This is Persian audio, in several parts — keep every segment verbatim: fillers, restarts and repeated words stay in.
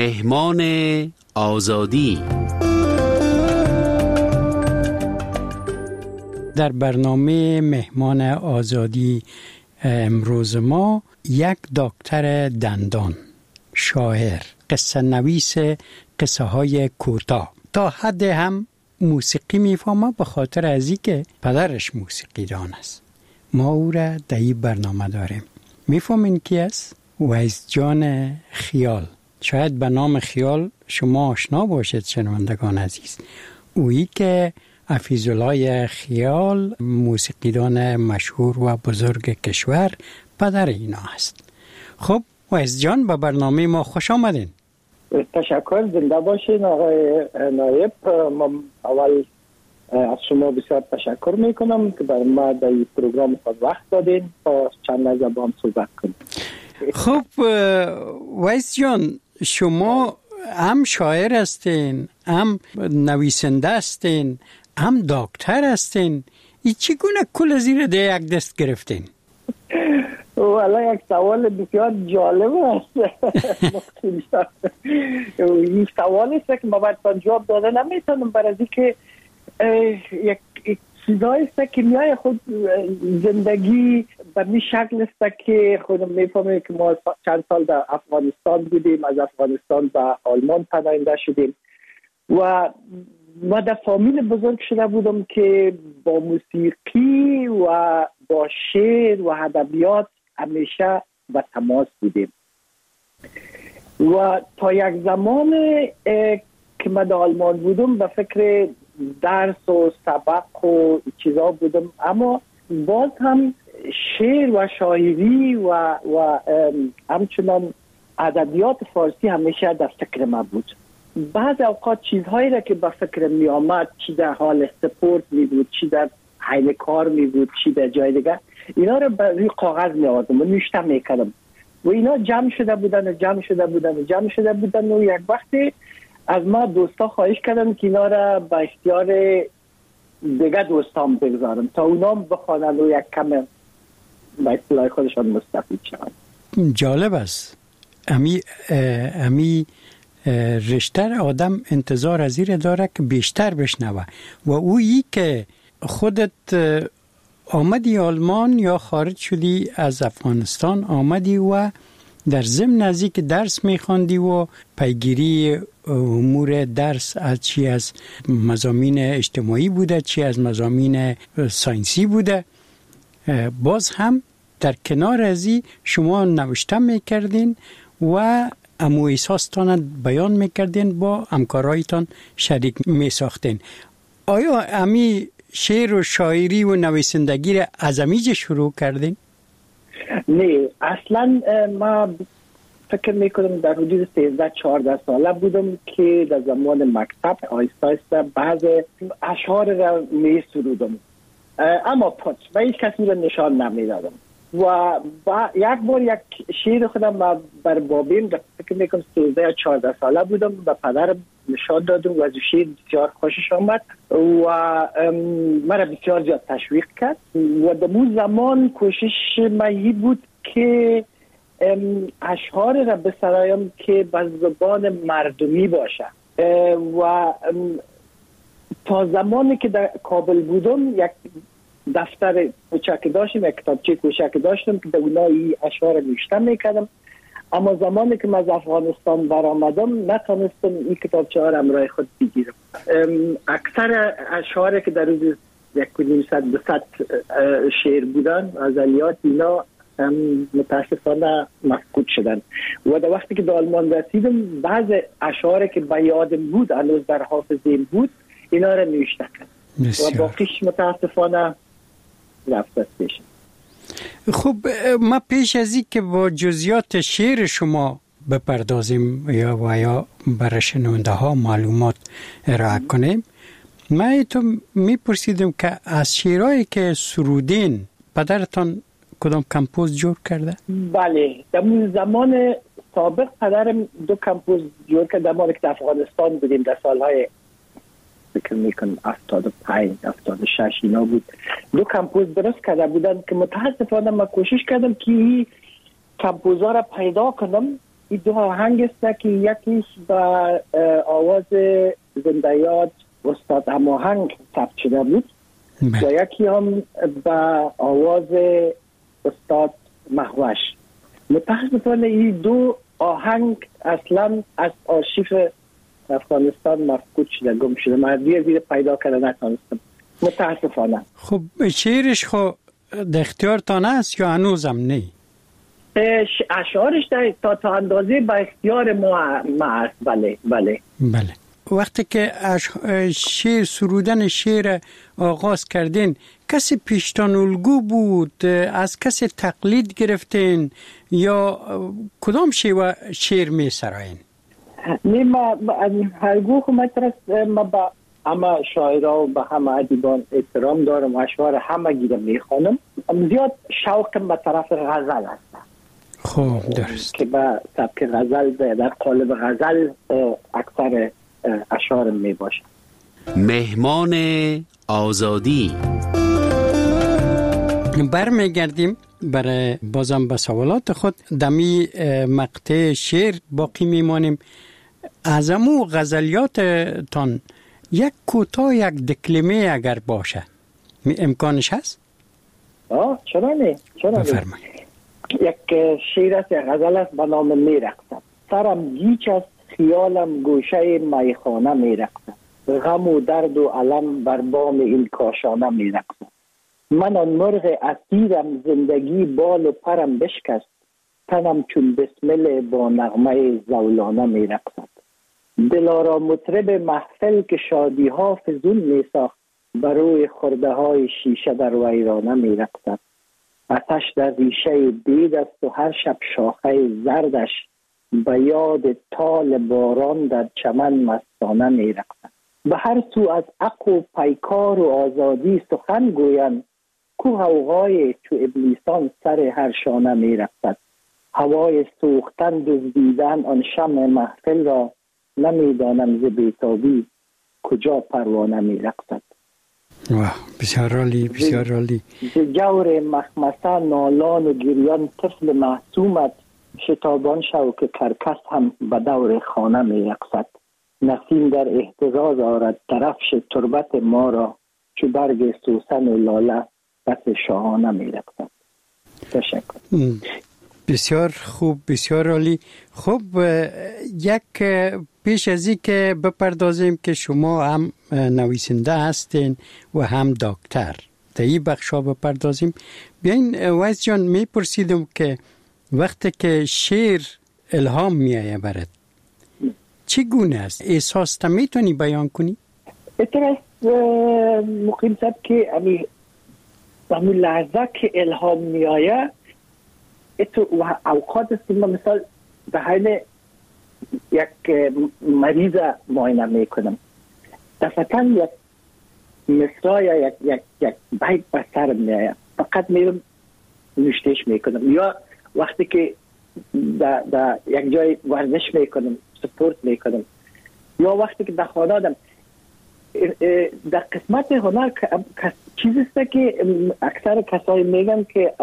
مهمان آزادی. در برنامه مهمان آزادی امروز ما یک دکتر دندان، شاعر، قصه نویس قصه های کوتاه، تا حد هم موسیقی میفهمه به خاطر از اینکه پدرش موسیقی دان است. ما او را در این برنامه داریم. میفهمین کی است؟ ویس جان خیال. شاید به نام خیال شما آشنا باشید شنوندگان عزیز. اویی که حفیظالله خیال، موسیقیدان مشهور و بزرگ کشور، پدر اینا است. خب ویس جان، به برنامه ما خوش آمدین. تشکر، زنده باشین آقای نایب. ما اول از شما بسیار تشکر میکنم که برای ما در این پروگرام خود وقت دادین تا چند زبان صحبت کنیم. خب ویس جان، شما هم شاعر هستین، هم نویسنده هستین، هم دکتر هستین. ای چگونه کل زیر ده یک دست گرفتین؟ والا یک سوال بسیار جالب است. این سوال است که ما باید جواب داده نمیتونم، برای اینکه یک چیزایی است که میای خود زندگی به می شکل است که خودم میفهمم که ما چند سال در افغانستان بودیم، از افغانستان به آلمان پناهنده شدیم و ما در فامیل بزرگ شده بودم که با موسیقی و با شعر و ادبیات همیشه به تماس بودیم و تا یک زمان که من در آلمان بودم به فکر درس و سبق و چیزا بودم، اما باز هم شعر و شاعری و و همچنان ادبیات فارسی همیشه در فکر من بود. بعض اوقات چیزهایی را که به فکر می آمد، چی در حال سپورت می بود، چی در حین کار می بود، چی در جای دیگر، اینا رو به روی کاغذ می آوردم و نوشته می کردم و اینا جمع شده بودن و جمع شده بودن و جمع شده بودن و یک وقتی از ما دوستا خواهش کردم که اینا را به اختیار دیگه دوستان بگذارم تا اونا بخوانند و یک کم به اصطلاح خودشان مستفید شوند. جالب است. امی امی رشته آدم انتظار از این داره که بیشتر بشنوه و اویی که خودت آمدی آلمان یا خارج شدی از افغانستان آمدی و در ضمن نزدیک درس میخواندی و پیگیری امور درس از چی از مضامین اجتماعی بوده، چی از مضامین ساینسی بوده، باز هم در کنار ازی شما نوشته میکردین و امو احساستان بیان میکردین، با همکارایتان شریک میساختین. آیا امی شعر و شاعری و نویسندگی را از امیج شروع کردین؟ نه، اصلا ما فکر میکنم در حدود سیزده چهارده ساله بودم که در زمان مکتب آیسته آیسته بعض اشعار را می سرودم، اما پس و هیچ کسی را نشان نمیدادم و یک بار یک شعر خودم بر بابیم فکر میکنم سیزده یا چهارده ساله بودم به پدرم نشان دادم و از شعر بسیار خوشش آمد و مرا بسیار زیاد تشویق کرد و در اون زمان کوشش مایی بود که اشعار را بسرایم که به زبان مردمی باشه و تا زمانی که در کابل بودم یک دفتر کوچک داشتم، یک کتابچه کوچک داشتم که در اونها این اشعار نوشته میکردم، اما زمانی که من از افغانستان برآمدم نتونستم این کتابچه ها را همراه خود بگیرم. اکثر اشعاری که در روز یک و نیم صد دو صد شعر بودن غزلیات اینا متاسفانه مفقود شدن و در وقتی که در آلمان رسیدم بعض اشعاری که به یادم بود هنوز در حافظه‌ام بود اینا را نوشته کردم و باقیش متاسفانه رفت پیش. خب ما پیش از این که با جزئیات شعر شما بپردازیم یا و یا برای شنونده ها معلومات ارائه کنیم، ما ایتو میپرسیدم که از شعرهایی که سرودین پدرتان کدام کمپوز جور کرده؟ بله، در اون زمان سابق پدرم دو کمپوز جور کرده. ما که در افغانستان بودیم در سالهای فکر میکنم هفتاد و پنج هفتاد و شش اینا بود، دو کمپوز درست کرده بودن که متاسفانه من کوشش کردم که این کمپوزها را پیدا کنم این دو آهنگ است که یکیش با آواز زنده یاد استاد هماهنگ ثبت شده بود و یکی هم با آواز استاد مهوش. متاسفانه این دو آهنگ اصلا از آرشیف افغانستان مفقود شده، گم شده. من دیر دیر پیدا کرده نتانستم متاسفانه. خب شعرش خو در اختیارتان است یا هنوزم نه؟ اشعارش در تا تا اندازه با اختیار ما ما است. بله بله بله. وقتی که شعر سرودن شعر آغاز کردین کسی پیشتان الگو بود؟ از کسی تقلید گرفتین یا کدام شیوه شعر می سراین؟ نه ما هرگاه خودم ما با همه شاعرها و با همه ادیبان احترام دارم و اشعار همه گیرم میخوانم. زیاد شوقم به طرف غزل است. خوب درست. که با سبک غزل در قالب غزل اکثر اشعارم می باشه. مهمان آزادی. برمیگردیم برای بازم به سوالات خود. دمی مقطع شعر باقی میمانیم. از امو غزلیاتتان یک کوتاه یک دکلمه اگر باشه امکانش هست؟ آه چرا نه؟ چرا نه؟ بفرمایید. یک شعر است، یک غزل است به نام میرقصد. سرم گیج است، خیالم گوشه میخانه میرقصد. غم و درد و علم بر بام این کاشانه میرقصد. من آن مرغ اسیرم، زندگی بال و پرم بشکست. تنم چون بسمل با نغمه زولانه میرقصد. دلارا مطرب محفل که شادی ها فزون میساخت، بر روی خرده های شیشه در ویرانه میرقصد. آتش در ریشه بید است و هر شب شاخه زردش، به یاد تال باران در چمن مستانه میرقصد. به هر سو از عقل و پیکار و آزادی سخن گویند، کو غوغای چو ابلیسان سر هر شانه میرقصد. هوای سوختن دزدیدن آن شمع محفل را، نمیدانم ز بیتابی کجا پروانه میرقصد. واه بسیار عالی، بسیار عالی. ز جور مخمسه نالان و گریان طفل معصومت، شتابان شو که کرکس هم به دور خانه میرقصد. نسیم در اهتزاز آرد درفش تربت ما را، چو برگ سوسن و لاله بس شاهانه میرقصد. تشکر. بسیار خوب، بسیار عالی. خب یک پیش از این که بپردازیم که شما هم نویسنده هستین و هم دکتر، در این بخشا بپردازیم. بیاین ویس جان میپرسیدم که وقتی که شعر الهام میایه برات چگونه است؟ احساس تا میتونی بیان کنی؟ اترس مقیم سب که امی همون لحظه که الهام میایه اتو اوقات است که من مثال به حال یک مریض معاینه میکنم، دفعتا یک مصرع یا یک یک یک بیت به سرم میایه، فقط میرم نوشتهش میکنم. یا وقتی که در دا یک جای ورزش میکنم، سپورت میکنم، یا وقتی که در خانه آدم در قسمت هنر چیزی است که اکثر کسایی میگن که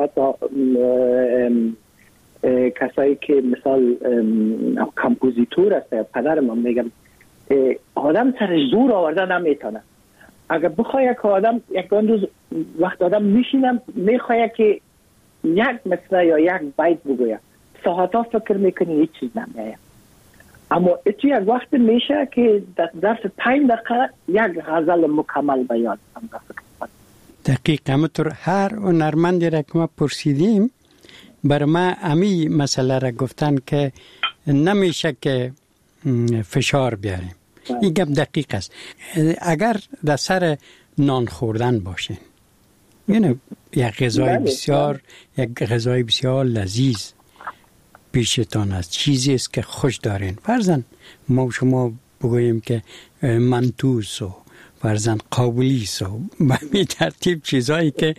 کسایی که مثال کمپوزیتور است، پدر من میگم آدم سرش زور آورده نمیتونه. اگر بخواه یک آدم یک روز وقت آدم میشینم میخواه که یک مصرع یا یک بیت بگوید، ساعتا فکر میکنی هیچ چیز نمیایه، اما اتو یک وقت میشه که در ظرف پنج دقیقه یک غزل مکمل بیان هم دفکر. دقیق همونطور هر هنرمندی را که ما پرسیدیم بر ما امی مسئله را گفتن که نمیشه که فشار بیاریم. این گپ دقیق است. اگر در سر نان خوردن باشین، یعنی یک غذای بسیار یک غذای بسیار لذیذ پیشتان است، چیزی است که خوش دارین، فرضاً ما شما بگوییم که منتوس و فرضاً قابلیس و به ترتیب چیزایی که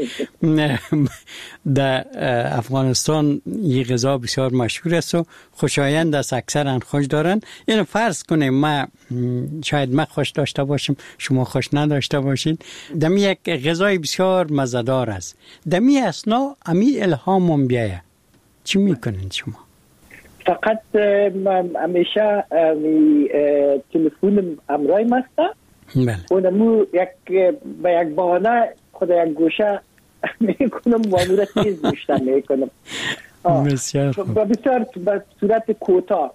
در افغانستان یه غذا بسیار مشهور است و خوشایند است، اکثرا خوش دارن. اینو فرض کنیم ما شاید ما خوش داشته باشیم، شما خوش نداشته باشین، دمی یک غذای بسیار مزه‌دار است، دمی اسنا امی الهامم بیایه، چی میکنین شما؟ فقط من همیشه تلفنم همراه است. بله. اونمو یک به یک بهانه خود یک گوشه میکنم و امور تیز گوشتن میکنم. بسیار خوب. بسیار به صورت کوتاه،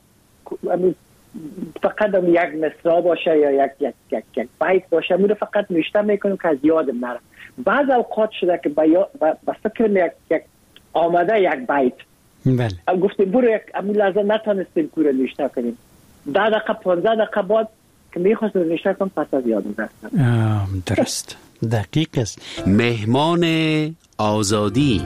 فقط هم یک مصرع باشه یا یک یک یک یک بیت باشه، میره فقط نوشته میکنم که از یادم نره. بعض اوقات شده که به فکرم یک یک آمده یک بیت. بله. گفتیم برو یک امی لحظه نتانستیم کوره نوشته کنیم. ده دقیقه پانزده دقیقه بعد که میخواستم نوشته کنم پس از یادم رفتم. درست. دقیق است. مهمان آزادی.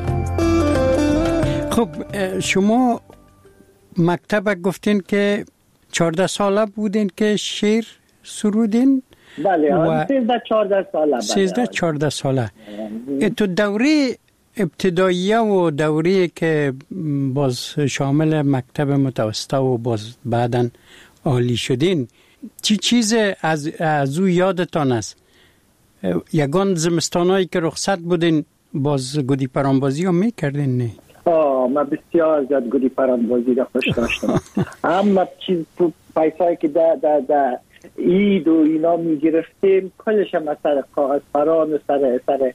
خب شما مکتب گفتین که چهارده ساله بودین که شعر سرودین؟ بله و سیزده چهارده ساله. سیزده چهارده ساله. تو دوره ابتداییه و دوره که باز شامل مکتب متوسطه و باز بعداً عالی شدین، چی چیز از از او یادتان است؟ یگان زمستانایی که رخصت بودین باز گودی پرانبازی هم میکردین؟ نه؟ آه من بسیار زیاد گودی پرانبازی را خوش داشتم. اما چیز پیسایی که در در در عید و اینا میگرفتیم کلش هم سر کاغذ پران و سر سر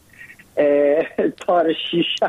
تار شیشه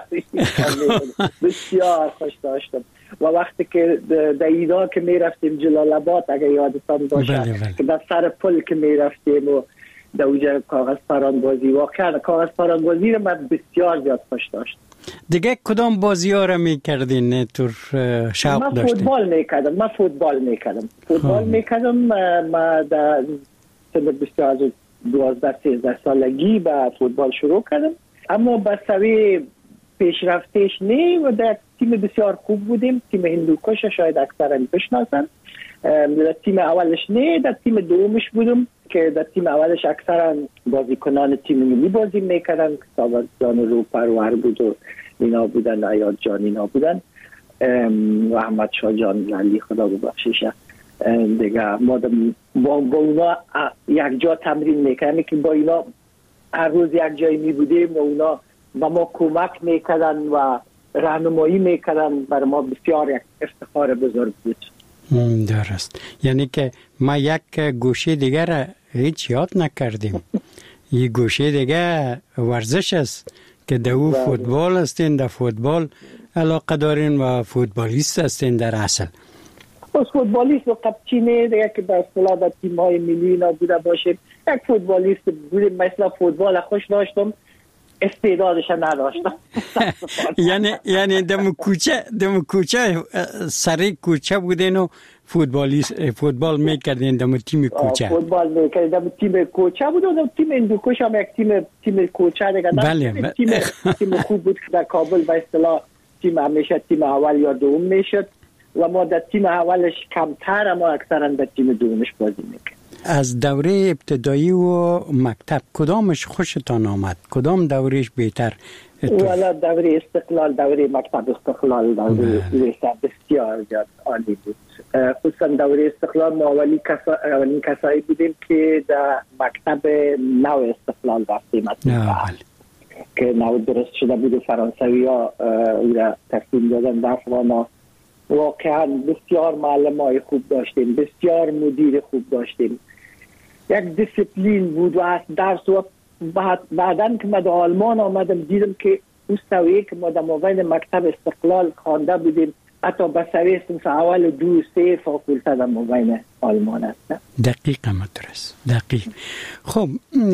بسیار خوش داشتم. و وقتی که در ایدا که میرفتیم جلال آباد اگر یادتان باشه، بله بله. که در سر پل که میرفتیم و در اونجا کاغذ پران بازی، واقعا کاغذ پران بازی رو من بسیار زیاد خوش داشتم. دیگه کدام بازی ها رو میکردین تو شوق من داشتین؟ من فوتبال میکردم من فوتبال میکردم فوتبال میکردم من در سن بسیار دوازده سیزده سالگی با فوتبال شروع کردم، اما به سوی پیشرفتش نه و در تیم بسیار خوب بودیم. تیم هندوکش شاید اکثرا بشناسن. در تیم اولش نه، در تیم دومش بودم که در تیم اولش اکثرا بازیکنان تیم ملی بازی میکردن. ساوات جان رو پرور بود و اینا بودن، عیاد جان اینا بودن و احمد شاه جان علی خدا ببخشیشه دیگه. ما با, با اونا یک جا تمرین میکردیم که با اینا هر روز یک جایی می بودیم و اونا با ما کمک میکردن و راهنمایی میکردن. برای ما بسیار یک افتخار بزرگ بود. درست. یعنی که ما یک گوشه دیگر هیچ یاد نکردیم. یک گوشه دیگر ورزش است که در او فوتبال هستین، در فوتبال علاقه دارین و فوتبالیست هستین در اصل. از فوتبالیست و قبچی نه دیگه که در اصطلاح در تیم های ملی نبوده باشیم. یک فوتبالیست بودیم، مثلا فوتبال خوش داشتم، استعدادش نداشتم. یعنی یعنی دم کوچه دم کوچه سری کوچه بودین و فوتبالیست فوتبال میکردین دم تیم کوچه؟ فوتبال میکردیم دم تیم کوچه بود و تیم هندوکش هم یک تیم تیم کوچه دیگه. بله. تیم تیم خوب بود در کابل به اصطلاح تیم همیشه تیم اول یا دوم میشد و ما در تیم اولش کمتر، اما اکثرا در تیم دومش بازی میکردیم. از دوره ابتدایی و مکتب کدامش خوشتان آمد؟ کدام دورهش بهتر؟ والا دوره استقلال، دوره مکتب استقلال دوره بسیار زیاد عالی بود. خصوصا دوره استقلال ما اولی کسا... اولین کسایی بودیم که در مکتب نو استقلال رفتیم که نو درست شده بود. فرانسوی ها او را ترسیم دادن در افغانا. واقعا بسیار معلم های خوب داشتیم، بسیار مدیر خوب داشتیم، یک دیسیپلین بود و از درس. و بعد بعدن که ما در آلمان آمدم دیدم که اون سویه که ما در مابین مکتب استقلال خوانده بودیم حتی به سویه صنف اول و دو سه فاکولته در مابین آلمان هست. دقیقا مدرس دقیق. خب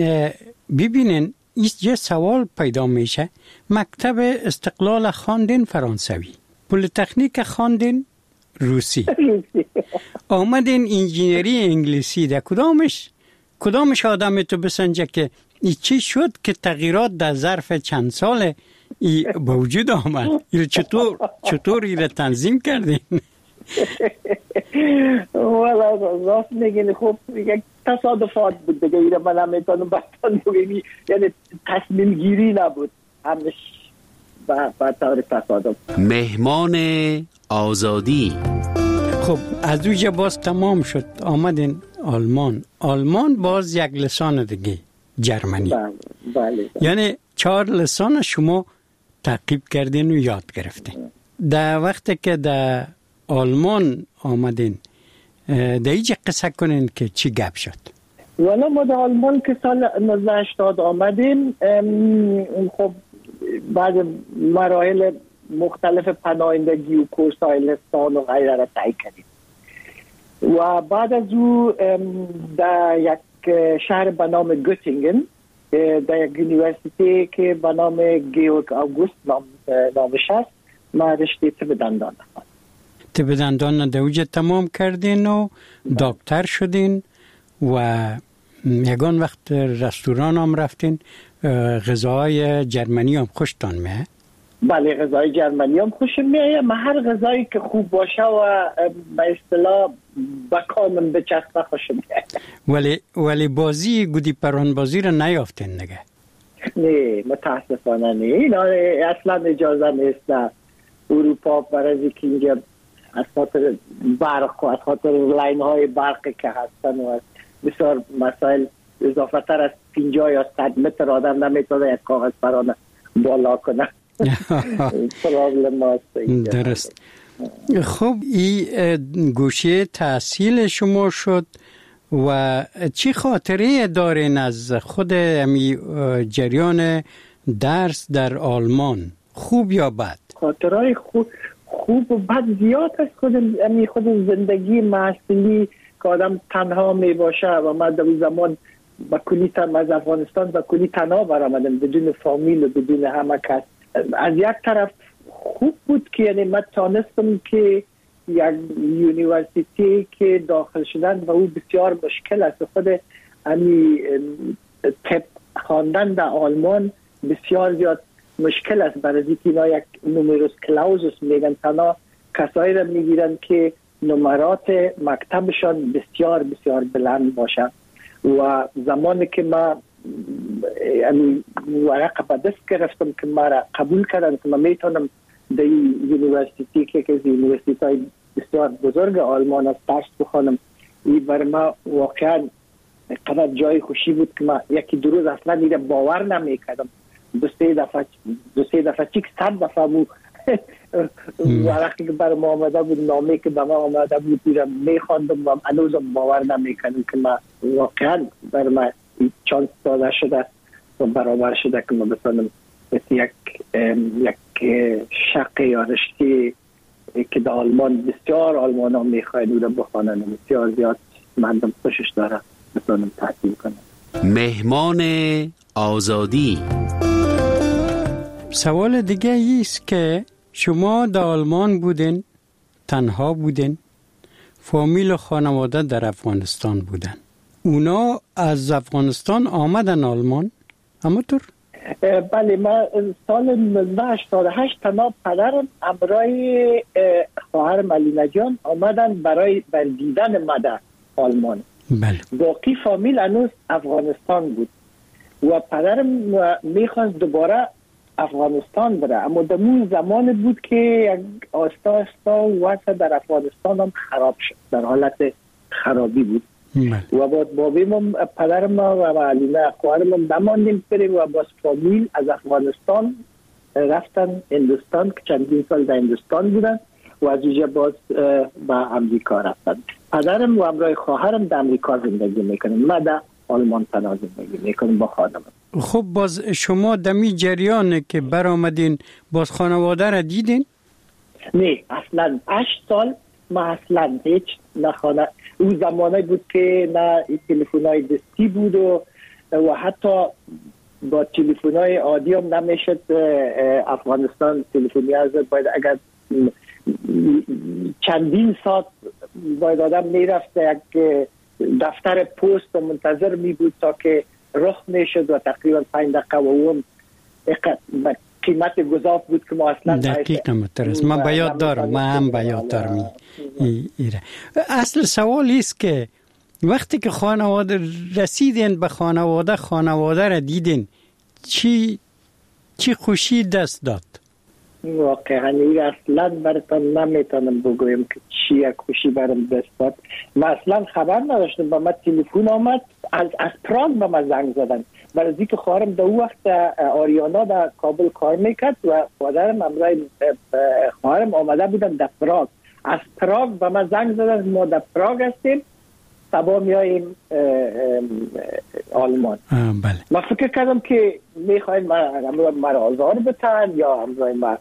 ببینین اینجا سوال پیدا میشه. مکتب استقلال خواندین فرانسوی، پلیتکنیک خواندین روسی، آمدین انجینری انگلیسی. در کدامش کدامش آدم تو بسنجه که این چی شد که تغییرات در ظرف چند سال ای به وجود آمد؟ این چطور چطور این تنظیم کردین؟ والا راست میگین. خب یک تصادفات بود دیگه. این من نمیتونم بطن بگیم، یعنی تصمیم گیری نبود، همش با طور تصادف. مهمان آزادی. خب از اوجه باز تمام شد، آمدین آلمان. آلمان باز یک لسان دیگه، جرمنی. بله بله. یعنی چهار لسان شما تعقیب کردین و یاد گرفتین. در وقتی که در آلمان آمدین در اینجا قصه کنین که چی گپ شد؟ والا ما در آلمان که سال نوزده هشتاد آمدیم، خب بعد مراحل مختلف پناهندگی و کورس های لسان و غیره را طی کردیم و بعد از او در یک شهر به نام گوتینگن در یک یونیورسیتی که به نام گیورگ آگوست نام نامش هست ما رشته طب دندان هست. طب دندان در اوجه تمام کردین و دکتر شدین و یگان وقت رستوران هم رفتین. غذاهای جرمنی هم خوشتان میه؟ بله غذای جرمنی هم خوشم میه. من هر غذایی که خوب باشه و به اصطلاح بکامم به چسبه خوشم میه. ولی ولی بازی گودی پران بازی رو نیافتین نگه؟ نه متاسفانه نه. این اصلا اجازه نیست در اروپا برای که اینجا از خاطر برق و از خاطر لاین های برقی که هستن و بسیار مسائل اضافه تر از پنجاه یا صد متر آدم نمیتونه یک کاغذ پرانه بالا کنه. پرابلم هست. درست. خب این گوشه تحصیل شما شد و چی خاطره دارین از خود امی جریان درس در آلمان؟ خوب یا بد؟ خاطرهای خوب خوب و بد زیاد است. خود امی خود زندگی محصولی که آدم تنها می باشه و من در زمان با کلی تن از افغانستان با کلی تنها برآمدم بدون فامیل و بدون همه کس. از یک طرف خوب بود که یعنی من تانستم که یک یونیورسیتی که داخل شدن و او بسیار مشکل است. خود امی طب خواندن در آلمان بسیار زیاد مشکل است برای اینکه اینا یک نومروس کلاوزوس میگن، تنها کسایی را میگیرن که نمرات مکتبشان بسیار بسیار بلند باشه. و زمانی که ما یعنی ورقه به دست گرفتم که ما را قبول کردن که ما میتونم در یونیورسیتی که که یونیورسیتی های بسیار بزرگ آلمان است درس بخوانم، این برای ما واقعا قدر جای خوشی بود که ما یکی دو روز اصلا میره باور نمیکردم. دو سه دفعه دو سه دفعه چیک صد دفعه مو ورقی که برای ما آمده بود، نامه که به ما آمده بود میرم میخواندم و هنوزم باور نمیکردم که ما واقعا برای ما چانس داده شده و برابر شده که ما بتونم یک یک شق یا رشته که در آلمان بسیار آلمان ها میخواید او را بخوانن و بسیار زیاد مردم خوشش داره بتونم تحصیل کنم. مهمان آزادی. سوال دیگه ایست که شما در آلمان بودین، تنها بودین، فامیل و خانواده در افغانستان بودن. اونا از افغانستان آمدن آلمان؟ همونطور؟ بله، من سال نوزده هشتاد و هشت تنها پدرم همراه خواهرم علینا جان آمدن برای بر دیدن ما در آلمان. بله. باقی فامیل هنوز افغانستان بود و پدرم میخواست دوباره افغانستان بره، اما در اون زمان بود که یک آستا آستا وضع در افغانستان هم خراب شد، در حالت خرابی بود. بله. و با بابیم پدرم و علینا خواهرم نماندیم بریم و باز فامیل از افغانستان رفتن هندوستان که چندین سال در هندوستان بودن و از اونجا باز به امریکا رفتن. پدرم و همراه خواهرم در امریکا زندگی میکنن، ما در آلمان تنها زندگی میکنیم با خانم. خب باز شما دمی جریانه که بر آمدین باز خانواده را دیدین؟ نه اصلا هشت سال ما اصلا هیچ نخانه. اون زمانه بود که نه تلفن های دستی بود و, و حتی با تلفن های عادی هم نمیشد افغانستان تلفنی از باید اگر چندین ساعت باید آدم میرفت یک دفتر پست و منتظر می بود تا که رخ میشد و تقریبا پنج دقیقه و اون قیمت گذاف بود که ما اصلا دقیقا مترس من بیاد دارم من هم بیاد دارم ای ایره. اصل سوال ایست که وقتی که خانواده رسیدین به خانواده خانواده را دیدین چی چی خوشی دست داد؟ واقعا این اصلا براتون نمیتونم بگویم که چی یک خوشی برام دست داد. من اصلا خبر نداشتم، با من تلفن آمد از از پراگ به من زنگ زدن برای اینکه خواهرم در اون وقت آریانا در کابل کار میکرد و خواهرم همراه خواهرم آمده بودن در پراگ از پراگ به ما زنگ زدن ما در پراگ هستیم، صبح میاییم آلمان. بله. ما فکر کردم که میخواین مرا آزار بتن یا امروی ما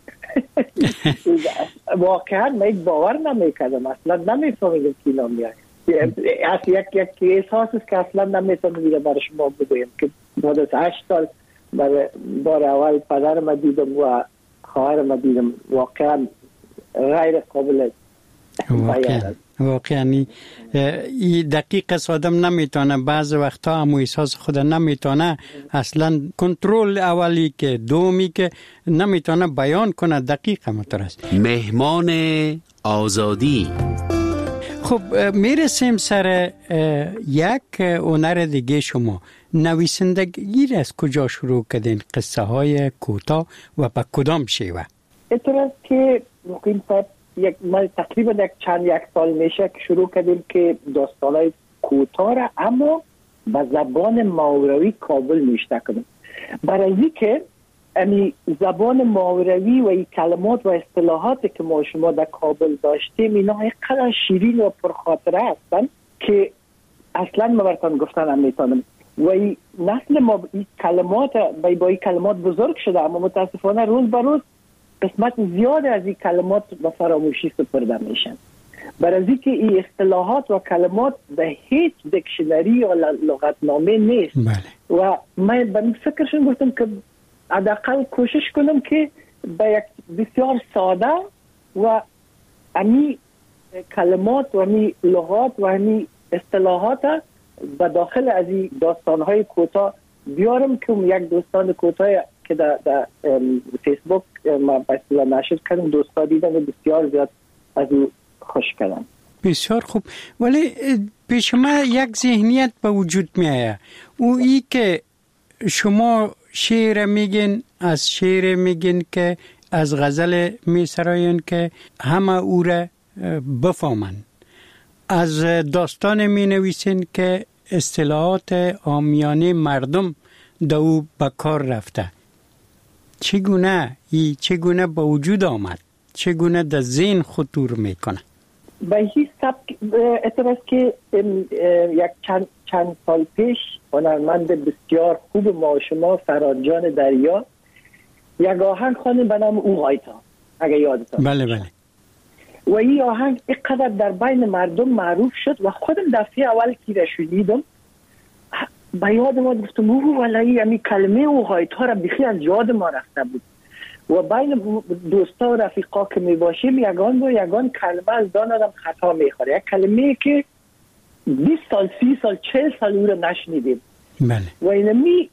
واقعا من یک باور نمیکردم، اصلا نمیفهمیدم که اینا میایم. اصلا یک یک احساس است که اصلا نمیتونم برای شما بگویم که بعد از هشت سال برای بار اول پدر ما دیدم و خواهر ما دیدم، واقعا غیر قابل واقعا واقعا این دقیق است، آدم نمیتونه بعض وقتا هم احساس خود نمیتونه اصلا کنترل، اولی که دومی که نمیتونه بیان کنه، دقیق همونطور است. مهمان آزادی. خب میرسیم سر یک هنر دیگه. شما نویسندگی را از کجا شروع کردین؟ قصه های کوتاه و با کدام شیوه؟ اینطور است که مقیم صاحب یک ما تقریبا یک چند یک سال میشه که شروع کردیم که داستانای کوتاه را اما با زبان ماوروی کابل نوشته کنیم، برای اینکه امی زبان ماوروی و این کلمات و اصطلاحاتی که ما شما در کابل داشتیم اینا اینقدر شیرین و پرخاطره هستن که اصلا ما براتون گفتن هم نمیتونم. و این نسل ما این کلمات با این کلمات بزرگ شده، اما متاسفانه روز به روز قسمت زیاد از این کلمات به فراموشی سپرده میشن، برای اینکه این اصطلاحات و کلمات به هیچ دیکشنری یا لغتنامه نیست. بله. و من به فکرشون گفتم که حداقل کوشش کنم که به یک بسیار ساده و امی کلمات و امی لغات و امی اصطلاحات به داخل از این داستانهای کوتاه بیارم که یک داستان کوتاه که در, در فیسبوک ما به اصطلاح نشر کردم، دوستا دیدن و بسیار زیاد از او خوش کردن. بسیار خوب. ولی پیش ما یک ذهنیت به وجود می آید، او ای که شما شعر میگین، از شعر میگین که از غزل میسراین که همه او را بفهمن، از داستان می نویسین که اصطلاحات عامیانه مردم دو به کار رفته. چگونه ای چگونه به وجود آمد؟ چگونه در ذهن خطور میکنه؟ به این سبک اعتراض که یک چند, چند سال پیش هنرمند بسیار خوب ما شما فرانجان دریا یک آهنگ خوانیم به نام او غایتا، اگه یادتان. بله بله. و این آهنگ اینقدر در بین مردم معروف شد و خودم دفعه اول که را شنیدم به یاد ما گفتم اوه والله همین کلمه او غایتا را بخی از یاد ما رفته بود. و بین دوستا و رفیقا که می باشیم یگان و یگان کلمه از دان آدم خطا میخوره، یک کلمه که بیست سال سی سال چهل سال او را نشنیدیم. بله. و اینمی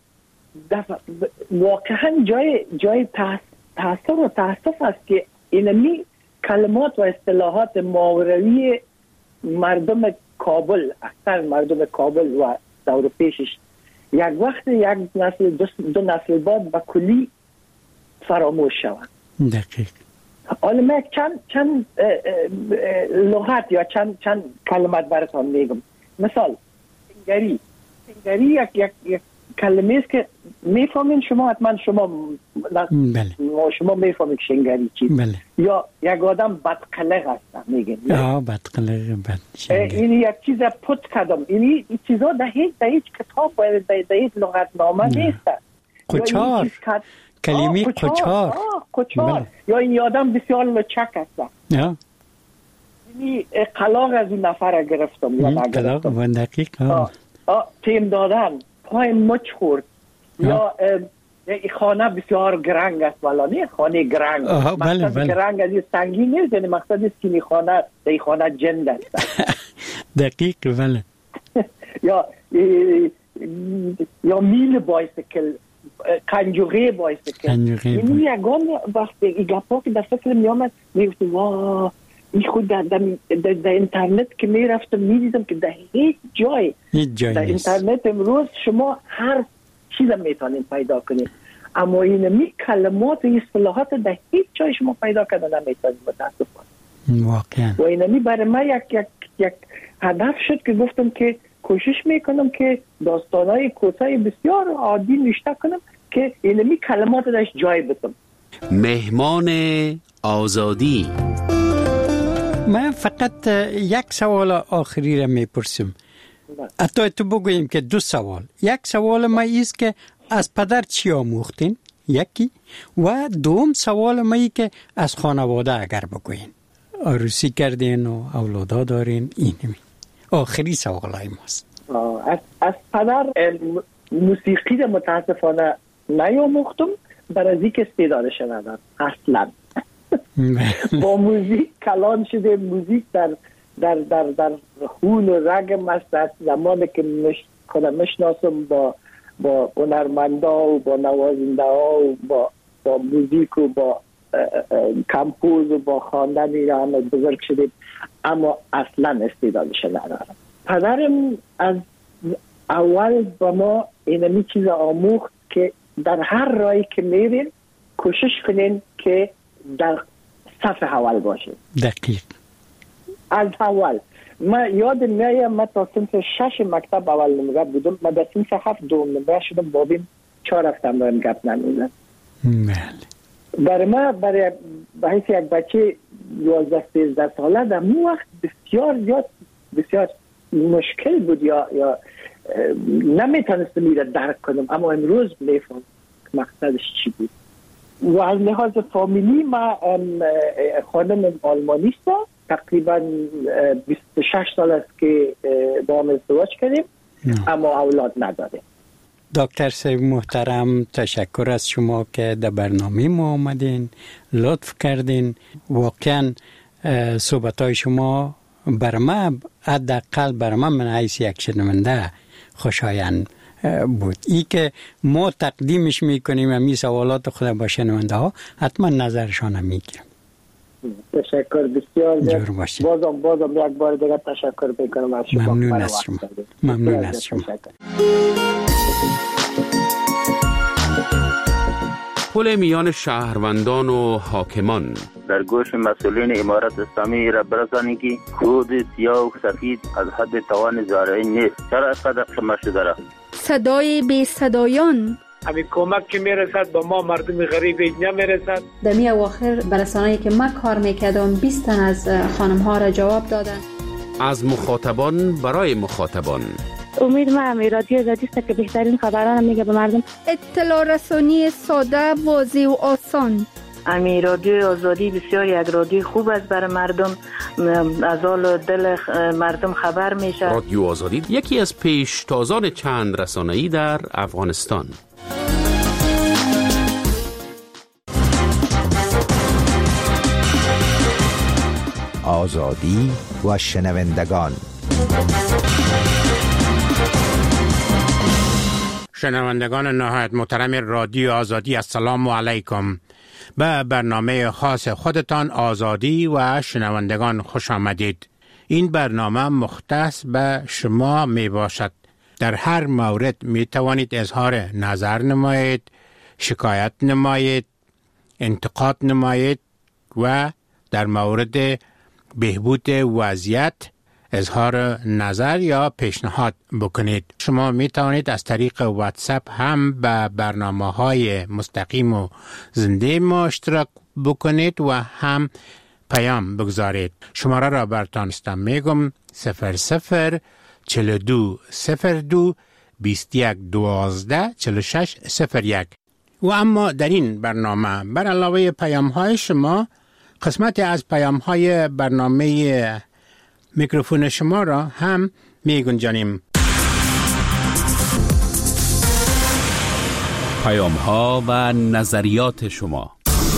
واقعا جای جای تأثیر و تأسف است که اینمی کلمات و اصطلاحات ماوروی مردم کابل، اکثر مردم کابل و دور پیشش یک وقت یک نسل دو, دو نسل بعد به کلی فراموش شود. دقیق. حالا من چند چند لغت یا چند چند کلمات براتون میگم. مثال سنگری. سنگری یک یک یک کلمه است که میفهمین شما، حتما شما بله. شما میفهمید شنگری چی. بله. یا یک آدم بدقلق هست میگن. یا بدقلق بد شنگری. این یک چیز پت کردم. این چیزا در هیچ در هیچ کتاب و در هیچ لغتنامه نیست. قچار. کلمه قچار. قچار. یا این آدم بسیار لچک هست. یا این قلاق از این نفر گرفتم یا نگرفتم. قلاق و دقیق. تیم دادن، پای مچ خورد. یا خانه بسیار گرنگ است، ولی نه خانه گرنگ. بله بله. گرنگ از این سنگین نیست، یعنی مقصد است که این خانه این خانه جند است. دقیق بله. یا یا میل بایسکل، کنجوغه بایسکل. این یگان وقتی این گپا که در فکر می آمد میگفت واه این خود در, در, در, در اینترنت که می رفتم می دیدم که در هیچ جای هیچ جای در نیست. اینترنت امروز شما هر چیز میتونید پیدا کنید، اما این می کلمات و اصطلاحات در هیچ جای شما پیدا کردن نمیتونید متاسفانه. واقعا. و این می برای من یک یک یک هدف شد که گفتم که کوشش میکنم که داستانای کوتاه بسیار عادی نوشته کنم که این می کلمات درش جای بدم. مهمان آزادی. من فقط یک سوال آخری را میپرسم. حتی تو بگوییم که دو سوال. یک سوال ما ایست که از پدر چی آموختین؟ یکی. و دوم سوال ما ای که از خانواده اگر بگویین. عروسی کردین و اولادا دارین، اینمی. آخری سوال های ماست. از, از پدر موسیقی را متاسفانه نیاموختم، برای اینکه استعدادش ندارم اصلا. با موزیک کلان شده، موزیک در در در در خون و رگم است. از زمانی که مش خودم مشناسم با با هنرمندا و با نوازنده ها و با با موزیک و با کمپوز و با خواندن اینا همه بزرگ شدیم، اما اصلا استعدادش ندارم. پدرم از اول با ما اینمی چیز آموخت که در هر راهی که میرین کوشش کنین که در صف اول باشین. دقیق. از اول ما یاد میایم، ما تا صنف شش مکتب اول نمره بودم، ما در صنف هفت دوم نمره شدم، بابیم چهار هفتم دارم گپ نمیزن. بله. برای ما برای به حیث یک بچه یازده سیزده ساله در مو وقت بسیار زیاد بسیار مشکل بود یا یا نمیتونستم میره درک کنم، اما امروز میفهم مقصدش چی بود. و از لحاظ فامیلی ما خانم آلمانیست، تقریبا بیست و شش سال است که با هم ازدواج کردیم، اما اولاد نداریم. دکتر صاحب محترم، تشکر از شما که در برنامه ما آمدین، لطف کردین. واقعا صحبت‌های شما بر من، حداقل بر من من حیث یک شنونده خوشایند بود. ای که ما تقدیمش میکنیم همین سوالات خود با شنونده ها، حتما نظرشان هم میگیرم. تشکر بسیار. جور باشید. بازم بازم یک بار دیگه تشکر میکنم از شما. ممنون از شما. ممنون از شما. پل میان شهروندان و حاکمان. در گوش مسئولین امارت اسلامی را برسانید که خود سیاه و سفید از حد توان زارعین نیست. چرا اینقدر شما شده را؟ صدای بی صدایان. همین کمک که میرسد با ما مردم غریب نمیرسد. در می اواخر برسانه‌ای که من کار میکردم بیست تن از خانم ها را جواب دادن. از مخاطبان برای مخاطبان. امید ما هم رادیو آزادی است که بهترین خبران میگه به مردم. اطلاع رسانی ساده، واضح و آسان. امی رادیو آزادی بسیار یک رادیو خوب است برای مردم، از حال دل مردم خبر میشه. رادیو آزادی یکی از پیشتازان چند رسانه‌ای در افغانستان. آزادی و شنوندگان. شنوندگان نهایت محترم رادیو آزادی، السلام علیکم. به برنامه خاص خودتان آزادی و شنوندگان خوش آمدید. این برنامه مختص به شما می باشد. در هر مورد می توانید اظهار نظر نمایید، شکایت نمایید، انتقاد نمایید و در مورد بهبود وضعیت اظهار نظر یا پیشنهاد بکنید. شما می توانید از طریق واتساپ هم به برنامه‌های مستقیم و زنده ما اشتراک بکنید و هم پیام بگذارید. شماره را براتان استم میگم صفر صفر چهل و دو صفر دو بیست و یک دوازده چهل و شش صفر یک. و اما در این برنامه بر علاوه پیام های شما، قسمت از پیام های برنامه میکروفون شما را هم می گنجانیم. پیام ها و نظریات شما.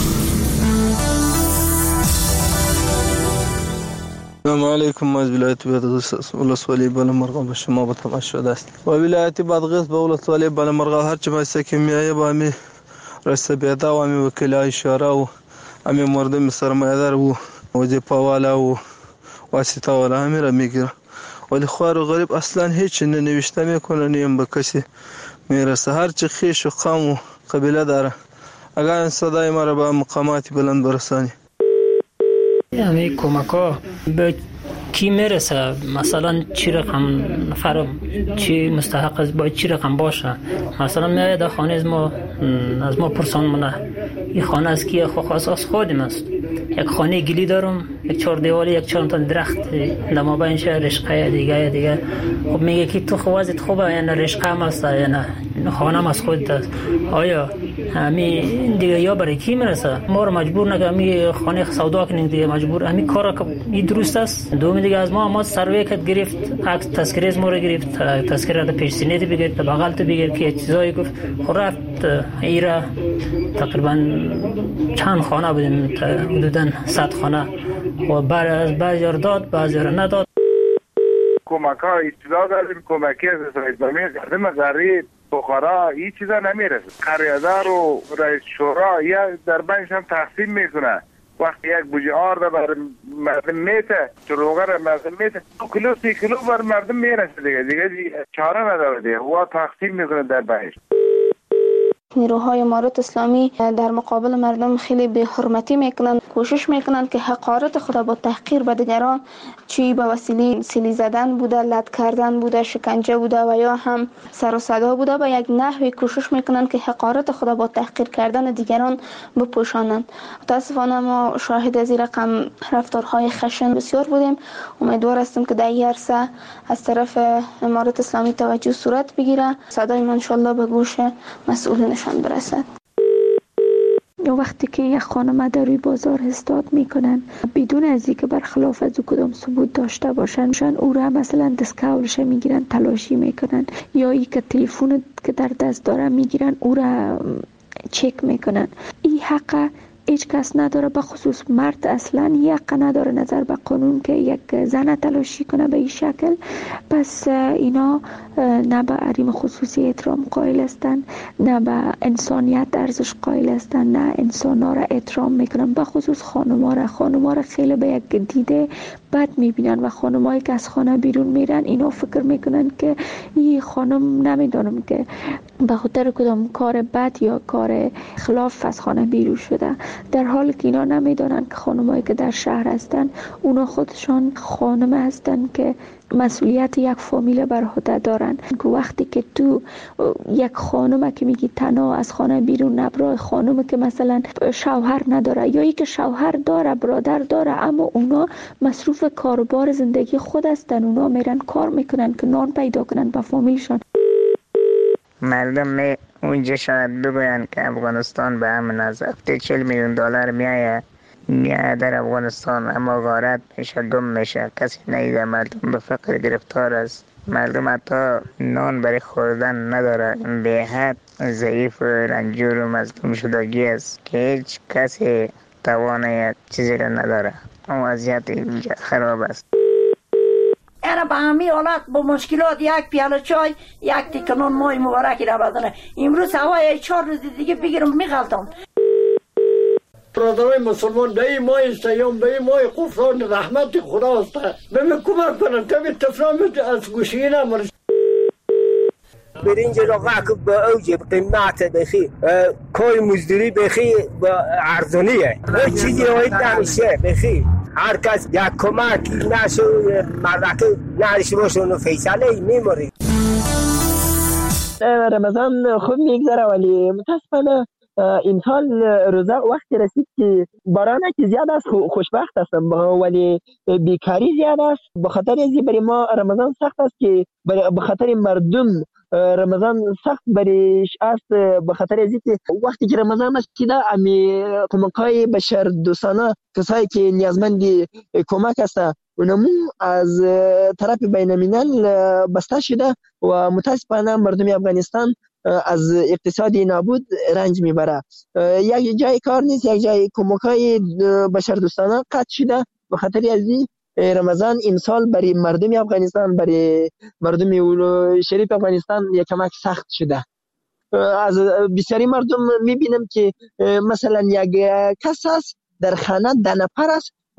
السلام علیکم. از ولایت بادغیس ولسوالی بالامرغ به شما با تماشا است. و ولایت بادغیس به ولسوالی بالامرغ هر چه واسه که میایه با می رسته بیدا و می وکیلای اشاره و امی مردم سرمایه‌دار و وظیفه والا و واسطه والا همه را میگیره، ولی خوار و غریب اصلا هیچ ننوشته میکنه، نیم به کسی میرسه. هر چه خیش و قوم و قبیله داره، اگر این صدای ما را به مقامات بلند برسانی. همه کمک ها به کی میرسه؟ مثلا چی رقم نفر چی مستحق است، باید چی رقم باشه؟ مثلا میاد خانه از ما از ما پرسان منه این خانه از کی؟ خو اساس خودم است. یک خانه گلی دارم، یک چهار دیواری، یک چند تا درخت در مابینش رشقه دیگه دیگه. خب میگه که تو خوازت خوبه یا نه رشقه هم است یا نه خانه از خودت است. آیا همین دیگه یا برای کی میرسه؟ ما رو مجبور نکنه می خانه سودا کنیم دیگه، مجبور همین کارا که این درست است. دوم دیگه از ما ما سروی کت گرفت، عکس تذکره از ما رو گرفت، تذکره در پیش سینه بگیر، در بغل تو بگیر که چیزایی گفت. خب رفت ایرا تقریبا چند خانه بودیم، حدوداً صد خانه و بعد از بعضی رو داد بعضی رو نداد. کمک ها اطلاع داریم، کمکی از اسرائیل زمین قدم غریب بخارا این چیزا نمیرسه. قریادار و رئیس شورا یا در بینش هم تقسیم میکنه. وقتی یک بوجه آرد بر مردم میته، چروغه را مردم میته، دو کیلو سی کیلو بر مردم میرسه دیگه دیگه, دیگه چاره نداره دیگه، و تقسیم میکنه در بینش. نیروهای امارت اسلامی در مقابل مردم خیلی به حرمتی میکنن، کوشش میکنن که حقارت خود با تحقیر به دیگران، چی به وسیله سیلی زدن بوده، لط کردن بوده، شکنجه بوده و یا هم سر و صدا بوده، به یک نحوی کوشش میکنن که حقارت خود با تحقیر کردن دیگران بپوشانند. متاسفانه ما شاهد از این رقم رفتارهای خشن بسیار بودیم. امیدوار هستم که در این عرصه از طرف امارت اسلامی توجه صورت بگیره، صدای ما ان شاء الله به گوش مسئولین برسد. وقتی که یک خانم در روی بازار استاد میکنن بدون از اینکه برخلاف از او کدام ثبوت داشته باشن، شان او را مثلا دستکولش میگیرن تلاشی میکنن، یا ای که تلفن که در دست داره میگیرن او را چک میکنن. این حق هیچ کس نداره، به خصوص مرد اصلا حق نداره نظر به قانون که یک زن تلاشی کنه به این شکل. پس اینا نه به حریم خصوصی احترام قائل هستن، نه به انسانیت ارزش قائل هستن، نه انسانا را احترام میکنن، به خصوص خانما را خانما را خیلی به یک دیده بد میبینن و خانمایی که از خانه بیرون میرن اینا فکر میکنن که این خانم نمیدونم که به خاطر کدام کار بد یا کار خلاف از خانه بیرون شده، در حالی که اینا نمیدونن که خانمایی که در شهر هستن اونا خودشان خانم هستن که مسئولیت یک فامیل بر عهده دارن. که وقتی که تو یک خانم که میگی تنها از خانه بیرون نبرای، خانم که مثلا شوهر نداره یا ای که شوهر داره برادر داره اما اونا مصروف کاربار زندگی خود هستن، اونا میرن کار میکنن که نان پیدا کنن به فامیلشان. مردم می اونجا شاید بگوین که افغانستان به همین از هفته چهل میلیون دلار میایه میایه در افغانستان، اما غارت میشه، گم میشه، کسی نیده. مردم به فقر گرفتار است، مردم حتی نان برای خوردن نداره، به حد ضعیف و رنجور و مظلوم شدگی است که هیچ کسی توان چیزی را نداره. وضعیت اینجا خراب است. اینا به همین حالت با مشکلات یک پیاله چای یک تیکه نان مای مبارکی را بدنه. امروز هوای چهار روز دیگه بگیرم میغلطم. برادرای مسلمان به این ماه سیام، به این ماه غفران رحمت خداست، به من کمک کنن تا به تفرامت از گوشی نمارش. برنج را غاک با اوج قیمت بخی کوی مزدوری بخی با ارزانیه، هیچ چیزی هایی نمیشه بخی. هر کس یک کمک نشو مردک نشو باشه اونو فیصله میموری. رمضان خوب میگذره ولی متاسفانه امسال روزه وقتی رسید که باران که زیاد است، خوشبخت هستم ولی بیکاری زیاد است. به خاطر ازی برای ما رمضان سخت است که به خاطر مردم رمضان سخت بریش است، به خاطر ازی که وقتی که رمضان رسیده امی کمک‌های بشر دوستانه، کسایی که نیازمند کمک هستند اونمو از طرف بین الملل بسته شده و متاسفانه مردم افغانستان از اقتصادی نابود رنج میبره. یک جای کار نیست، یک جای کمک‌های بشر دوستانه قطع شده. به خاطر ازی رمضان امسال برای مردم افغانستان، برای مردم شریف افغانستان یک کمک سخت شده. از بسیاری مردم میبینم که مثلا یک کس است در خانه ده نفر است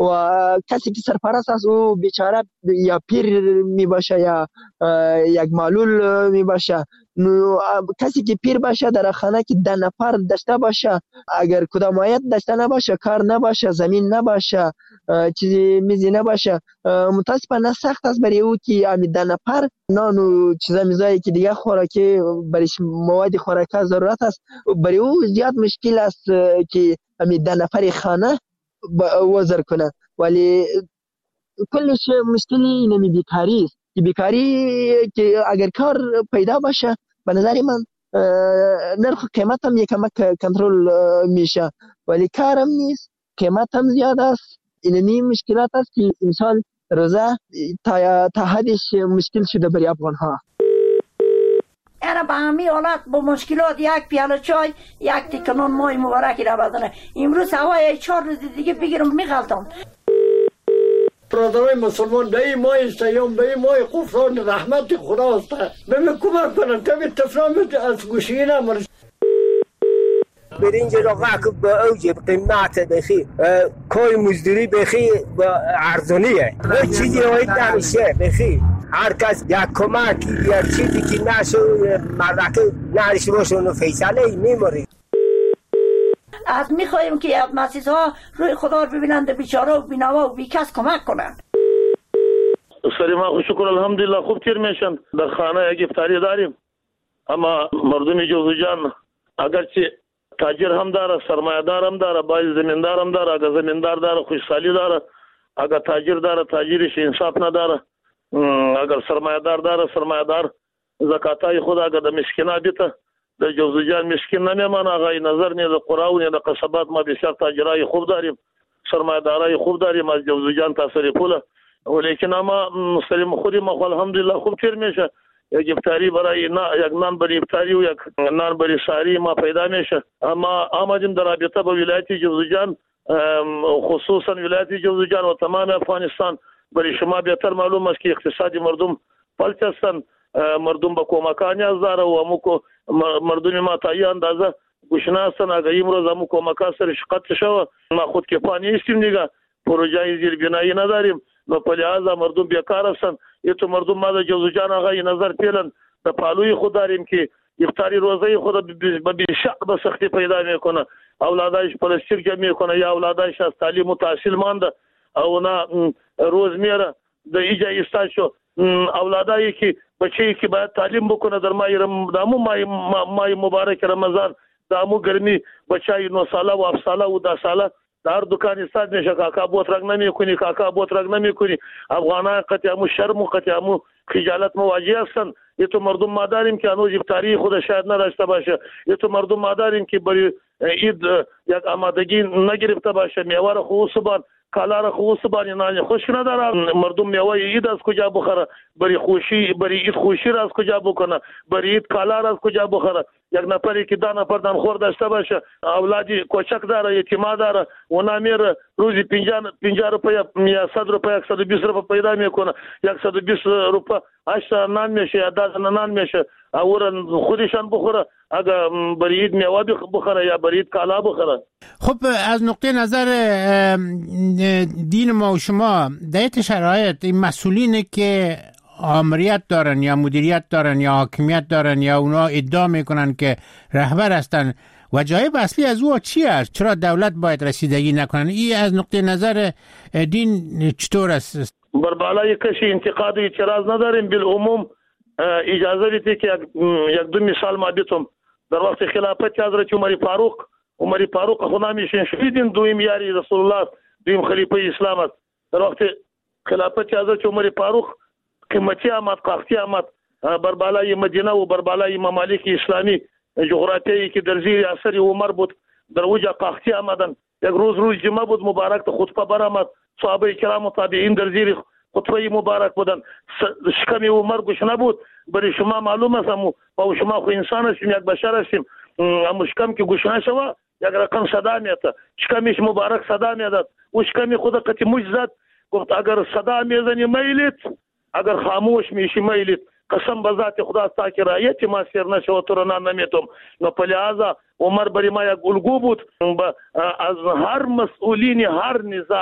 و کسی که سرپرست است او بیچاره یا پیر می باشه یا یک معلول می باشه. نو کسی که پیر باشه در خانه که ده نفر داشته باشه، اگر کدام آیت داشته نباشه، کار نباشه، زمین نباشه، چیزی میزی نباشه، متاسفانه سخت است برای او که امی ده نفر نان و چیزا میزایی که دیگه خوراکی برای مواد خوراکی ضرورت است، برای او زیاد مشکل است که امی ده نفر خانه وزر کنه. ولی کلش مشکلی اینمی بیکاری است که بیکاری که اگر کار پیدا باشه به نظر من نرخ قیمت هم یکم کنترل میشه، ولی کارم نیست، قیمت هم زیاد است. اینمی مشکلات است که انسان روزه تا تا حدش مشکل شده برای افغان ها. اینا به همی حالت با مشکلات یک پیاله چای یک تکنون مای مبارکی را بدنه. امروز هوای چهار روز دیگه بگیرم میغلطم. برادرای مسلمان به این ماه سیام به این ماه غفران رحمت خدا است. بهم کمک کنن تا به تفرامت از گوشی نمرس. برنج رقاق با اوج قیمت بخی کوی مزدوری بخی با ارزونیه و چیزی هایی نمیشه بخی. هر کس یک کمک یا چیزی که نشو مردکه نرشی باشون فیصله میموری. از میخواییم که از مسیح ها روی خدا رو ببینند، بیچاره و بینوا و بیکس کمک کنند. سلام خوش شکر الحمدلله خوب تیر میشن. در خانه یک افطاری داریم، اما مردم جوزجان اگرچه تاجر هم داره، سرمایه دار هم داره، باید زمیندار هم داره. اگر زمیندار داره خوشحالی داره، اگر تاجر داره تاجرش انصاف نداره، اگر سرمایه دار داره سرمایه دار زکاتای خود اگر د مسکینا بیته د جوزجان مسکین نمیمان. آقای نظر نه د قراو نه د قصبات ما بسیار تاجرای خوب داریم، سرمایه دارای خوب داریم از جوزجان تا سریپوله. ولیکن اما مسلم خودی ما الحمدلله خوب تیر میشه. یک افطاری برای یک نان برای افطاری و یک نان برای ساری ما پیدا میشه. اما آمدیم در رابطه با ولایت جوزجان، خصوصا ولایت جوزجان و تمام افغانستان، برای شما بهتر معلوم است که اقتصادی مردم فلج هستند. مردم با کمکان نیاز داره و امو مردم ما تا یه اندازه گوشنه هستند. اگر امروز امو کمکان سر شقت شوه ما خود کفا نیستیم دیگه، پروژه زیربنایی نداریم، نو په لحاظه مردم بیکار هستند. یتو مردم ما د جوزجان آقای نظر پیلن د پالوی خود داریم که افطاری روزه خود به بیشق به سختی پیدا میکنه. اولادایش پلاستیک جمع میکنه یا اولادایش از تعلیم و تحصیل مانده او نه روز میره د ایجا ایستان شو. اولادایی که بچه‌ای که باید تعلیم بکنه در ماه دامو ماه ماه مبارک رمضان دامو گرمی بچه‌ای نه ساله و هفت ساله و ده ساله در دکان استاد میشه کاکا بوت رنگ نمیکنی کاکا بوت رنگ نمیکنی. افغانان قطعا شرم و قطعا خجالت مواجه هستند. یه تو مردم ما داریم که هنوز افطاری خود شاید نداشته باشه. یه تو مردم ما داریم که برای عید یک آمادگی نگرفته باشه. میوه را خوصبان کالا را خوصبان نان خوش نداره. مردم میوه عید از کجا بخوره؟ برای خوشی برای عید خوشی را از کجا بکنه؟ برای عید کالا را از کجا بخوره؟ یک نفری که ده نفر دانخور داشته باشه، اولادی کوچک داره، یتیما داره، اونا میره روزی پنجاه روپیه یا صد روپیه صد و بیست روپیه پیدا میکنه. صد و بیست روپیه هشت نان میشه یا ده نان میشه. اورن خودشان بخوره، اگر برای عید میوه بخوره یا برای عید کالا بخوره. خب از نقطه نظر دین ما و شما در این شرایط این مسئولینی که آمریت دارن یا مدیریت دارن یا حاکمیت دارن یا اونا ادعا میکنن که رهبر هستن، وجایب اصلی از او چی است؟ چرا دولت باید رسیدگی نکنن؟ این از نقطه نظر دین چطور است؟ بر بالای کشی انتقاد و اعتراض نداریم. بالعموم اجازه بدید که یک دو مثال ما بیتم. در وقت خلافت حضرت عمر فاروق عمر فاروق خدا میشن شهیدین دویم یاری رسول الله دویم خلیفه اسلام است. در وقت خلافت حضرت عمر فاروق قیمتی آمد قاقتی آمد بر بالای مدینه و بر بالای ممالک اسلامی جغرافیایی که در زیر اثر عمر بود در وجه قاقتی آمدن. یک روز روز جمعه بود مبارک خطبه برآمد، صحابه کرام و تابعین در زیر خطبه مبارک بودن. شکم عمر گشنه بود. برای شما معلوم است امو با شما خو انسان هستیم، یک بشر هستیم. امو شکم که گشنه شوه یک رقم صدا میاد، شکمش مبارک صدا میاد و شکم خود قتی موج زد گفت اگر صدا میزنی میلیت، اگر خاموش میشی میلیت. قسم به ذات خدا ستا که رایت ما سیر نشه و تو را نمیتم. نو په لحاظه عمر برای ما یک الگو بود از هر مسئولین هر نظام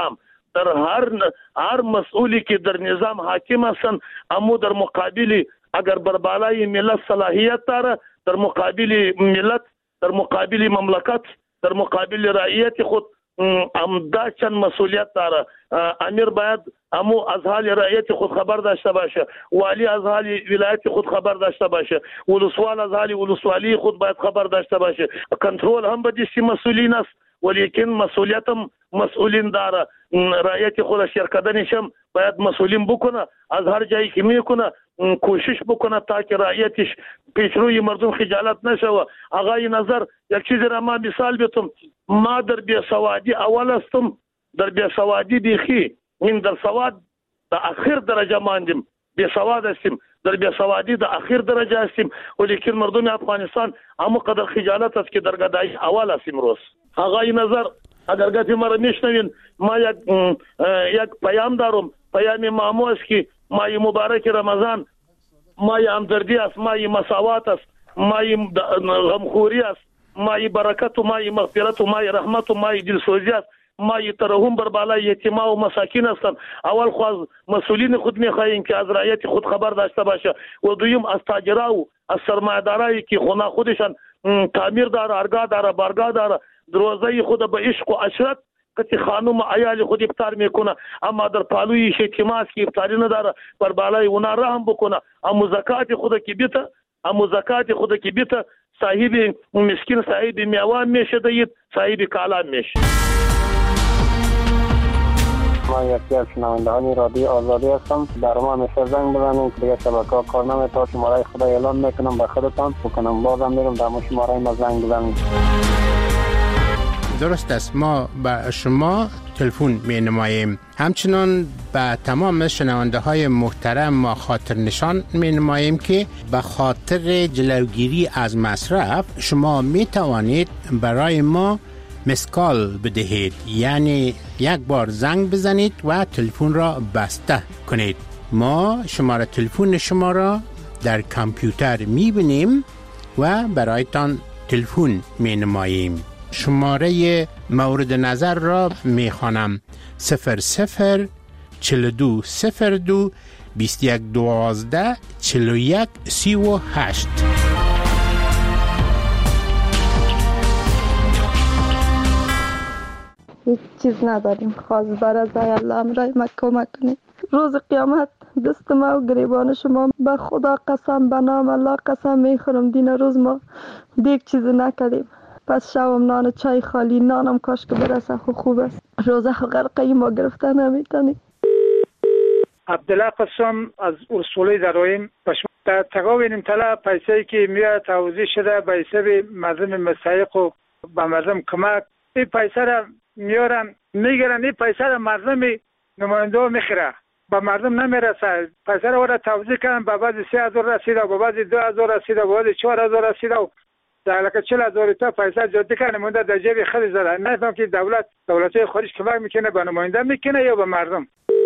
در هر هر مسئولی که در نظام حاکم هستند اما در مقابل اگر بر بالای ملت صلاحیت داره، در مقابل ملت، در مقابل مملکت، در مقابل رعیت خود امدا چند مسئولیت داره. امیر باید امو از حال رعیت خود خبر داشته باشه، والی از حال ولایت خود خبر داشته باشه، ولسوال از حال ولسوالی خود باید خبر داشته باشه. کنترل هم به دستی مسئولین است ولیکن مسئولیت هم مسئولین داره. رعیت خود شرکدنش هم باید مسئولین بکنه، از هر جایی که میکنه کوشش بکنه تا که رعیتش پیشروی مردم خجالت نشوه. آقای نظر یک چیزی را ما مثال بیتم، ما در بیسوادی اول استم، در بیسوادی بیخی این در سواد در اخیر درجه ماندیم، بیسواد هستیم، در بیسوادی در اخیر درجه هستیم ولیکن مردم افغانستان همو قدر خجالت است که در گدایی اول هستیم. روز آقای نظر اگر گفتی ما را میشنوین، ما یک یک پیام دارم، پیام مامو است که مای مبارک رمضان مای همدردی است، مای مساوات است، مای غمخوری است، مای برکت و مای مغفرت و مای رحمت و مای دلسوزی است، مای ترحم بر بالای یتیما و مساکین هستند. اول خو مسئولین خود میخواهیم که از رعیت خود خبر داشته باشه و دویم از تاجرا و از سرمایه‌دارایی که خونه خودشان تعمیر داره، ارگاه داره، بارگاه داره، دروازه خود به عشق و عشرت که خانم عیال خود افطار میکنه اما در پالوی شیطماس که افطاری نداره بر بالای اونا رحم بکنه. اما زکات خود که بیته، اما زکات خود که بیته صاحب مسکین صاحب میوه میشه دید، صاحب کالام میشه. ما یکی از شنوندگان رادیو آزادی هستم. در ما همیشه زنگ بزنید که دیگه شبکه ها کار نمی‌کنه. شماره خدا اعلام میکنم به خودتان بکنم، بازم میرم در مو شماره ما زنگ بزنید. درست است، ما به شما تلفن می نماییم. همچنان به تمام شنونده های محترم ما خاطر نشان می نماییم که به خاطر جلوگیری از مصرف شما می توانید برای ما مسکال بدهید، یعنی یک بار زنگ بزنید و تلفن را بسته کنید. ما شماره تلفن شما را در کامپیوتر می بینیم و برایتان تلفن می نماییم. شماره مورد نظر را می خوانم: صفر صفر چل دو صفر دو بیست یک دوازده چل یک سی و هشت. هیچ چیز نداریم، خواست برای الله امرای ما کمک کنید. روز قیامت دست ما و گریبان شما به خدا قسم، به نام الله قسم میخورم دین روز ما دیگه چیز نکردیم. پس شوم نان چای خالی، نانم کاش که برسه خو خوب است. روزه خو غرقه ما گرفته نمیتونی. عبدالله قسم از اصولی درایم بشما تقاوینیم طلا پیسایی که میاد توضیح شده به حساب مردم مستحق و به مردم کمک. این پیسه را میارن میگیرن، این پیسه را مردم نماینده میخیره، به مردم نمیرسه. پیسه را وارد توضیح کردن، به بعضی سه هزار رسیده، به بعضی دو هزار رسیده، به بعضی چهار هزار رسیده و در لکه چل هزار تا پیسه جاده کنه مونده در جیب خیلی زده. نفهم که دولت دولت‌های خارج کمک میکنه به نماینده میکنه یا به مردم.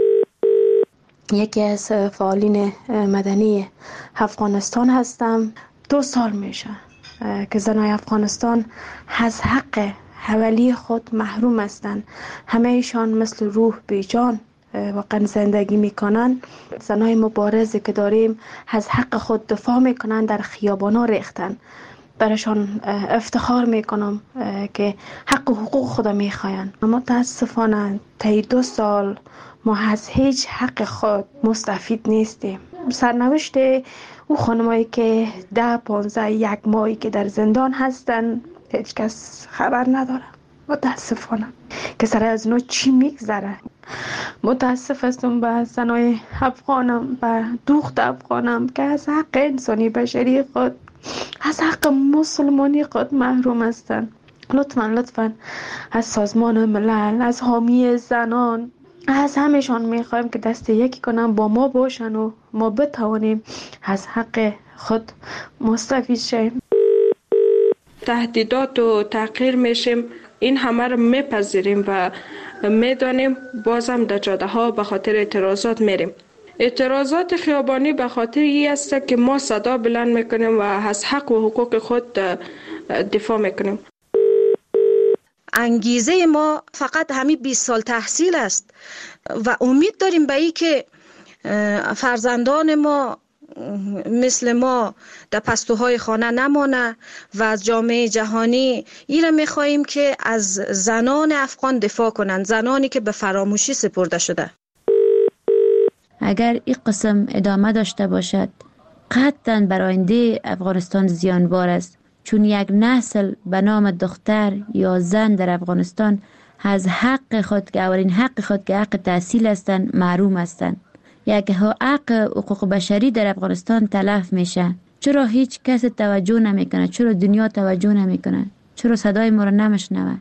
یکی از فعالین مدنی افغانستان هستم. دو سال میشه که زنای افغانستان از حق حوالی خود محروم هستند. همه ایشان مثل روح بیجان واقعا زندگی میکنن. زنای مبارزی که داریم از حق خود دفاع میکنن، در خیابانا ریختن. برایشان افتخار میکنم که حق و حقوق خدا میخواین. اما متاسفانه طی دو سال ما از هیچ حق خود مستفید نیستیم. سرنوشت او خانمایی که ده پانزده یک ماهی که در زندان هستن هیچ کس خبر نداره. متاسفانه که سر از نو چی میگذره. متاسف هستم به زنای افغانم، به دوخت افغانم که از حق انسانی بشری خود، از حق مسلمانی خود محروم هستند. لطفاً لطفاً از سازمان ملل، از حامی زنان، از همهشان میخوایم که دست یکی کنن با ما باشن و ما بتوانیم از حق خود مستفید شیم. تهدیدات و تحقیر میشیم، این همه رو میپذیریم و میدانیم. بازم در جاده ها به خاطر اعتراضات میریم. اعتراضات خیابانی به خاطر این است که ما صدا بلند میکنیم و از حق و حقوق خود دفاع میکنیم. انگیزه ما فقط همین بیست سال تحصیل است و امید داریم به این که فرزندان ما مثل ما در پستوهای خانه نمانه و از جامعه جهانی ایره میخواییم که از زنان افغان دفاع کنند، زنانی که به فراموشی سپرده شده. اگر این قسم ادامه داشته باشد قطعاً بر آینده افغانستان زیانبار است، چون یک نسل به نام دختر یا زن در افغانستان از حق خود که اولین حق خود که حق تحصیل هستند محروم هستند. یک حق حقوق بشری در افغانستان تلف میشه. چرا هیچ کس توجه نمیکنه؟ چرا دنیا توجه نمیکنه؟ چرا صدای ما را نمیشنوه؟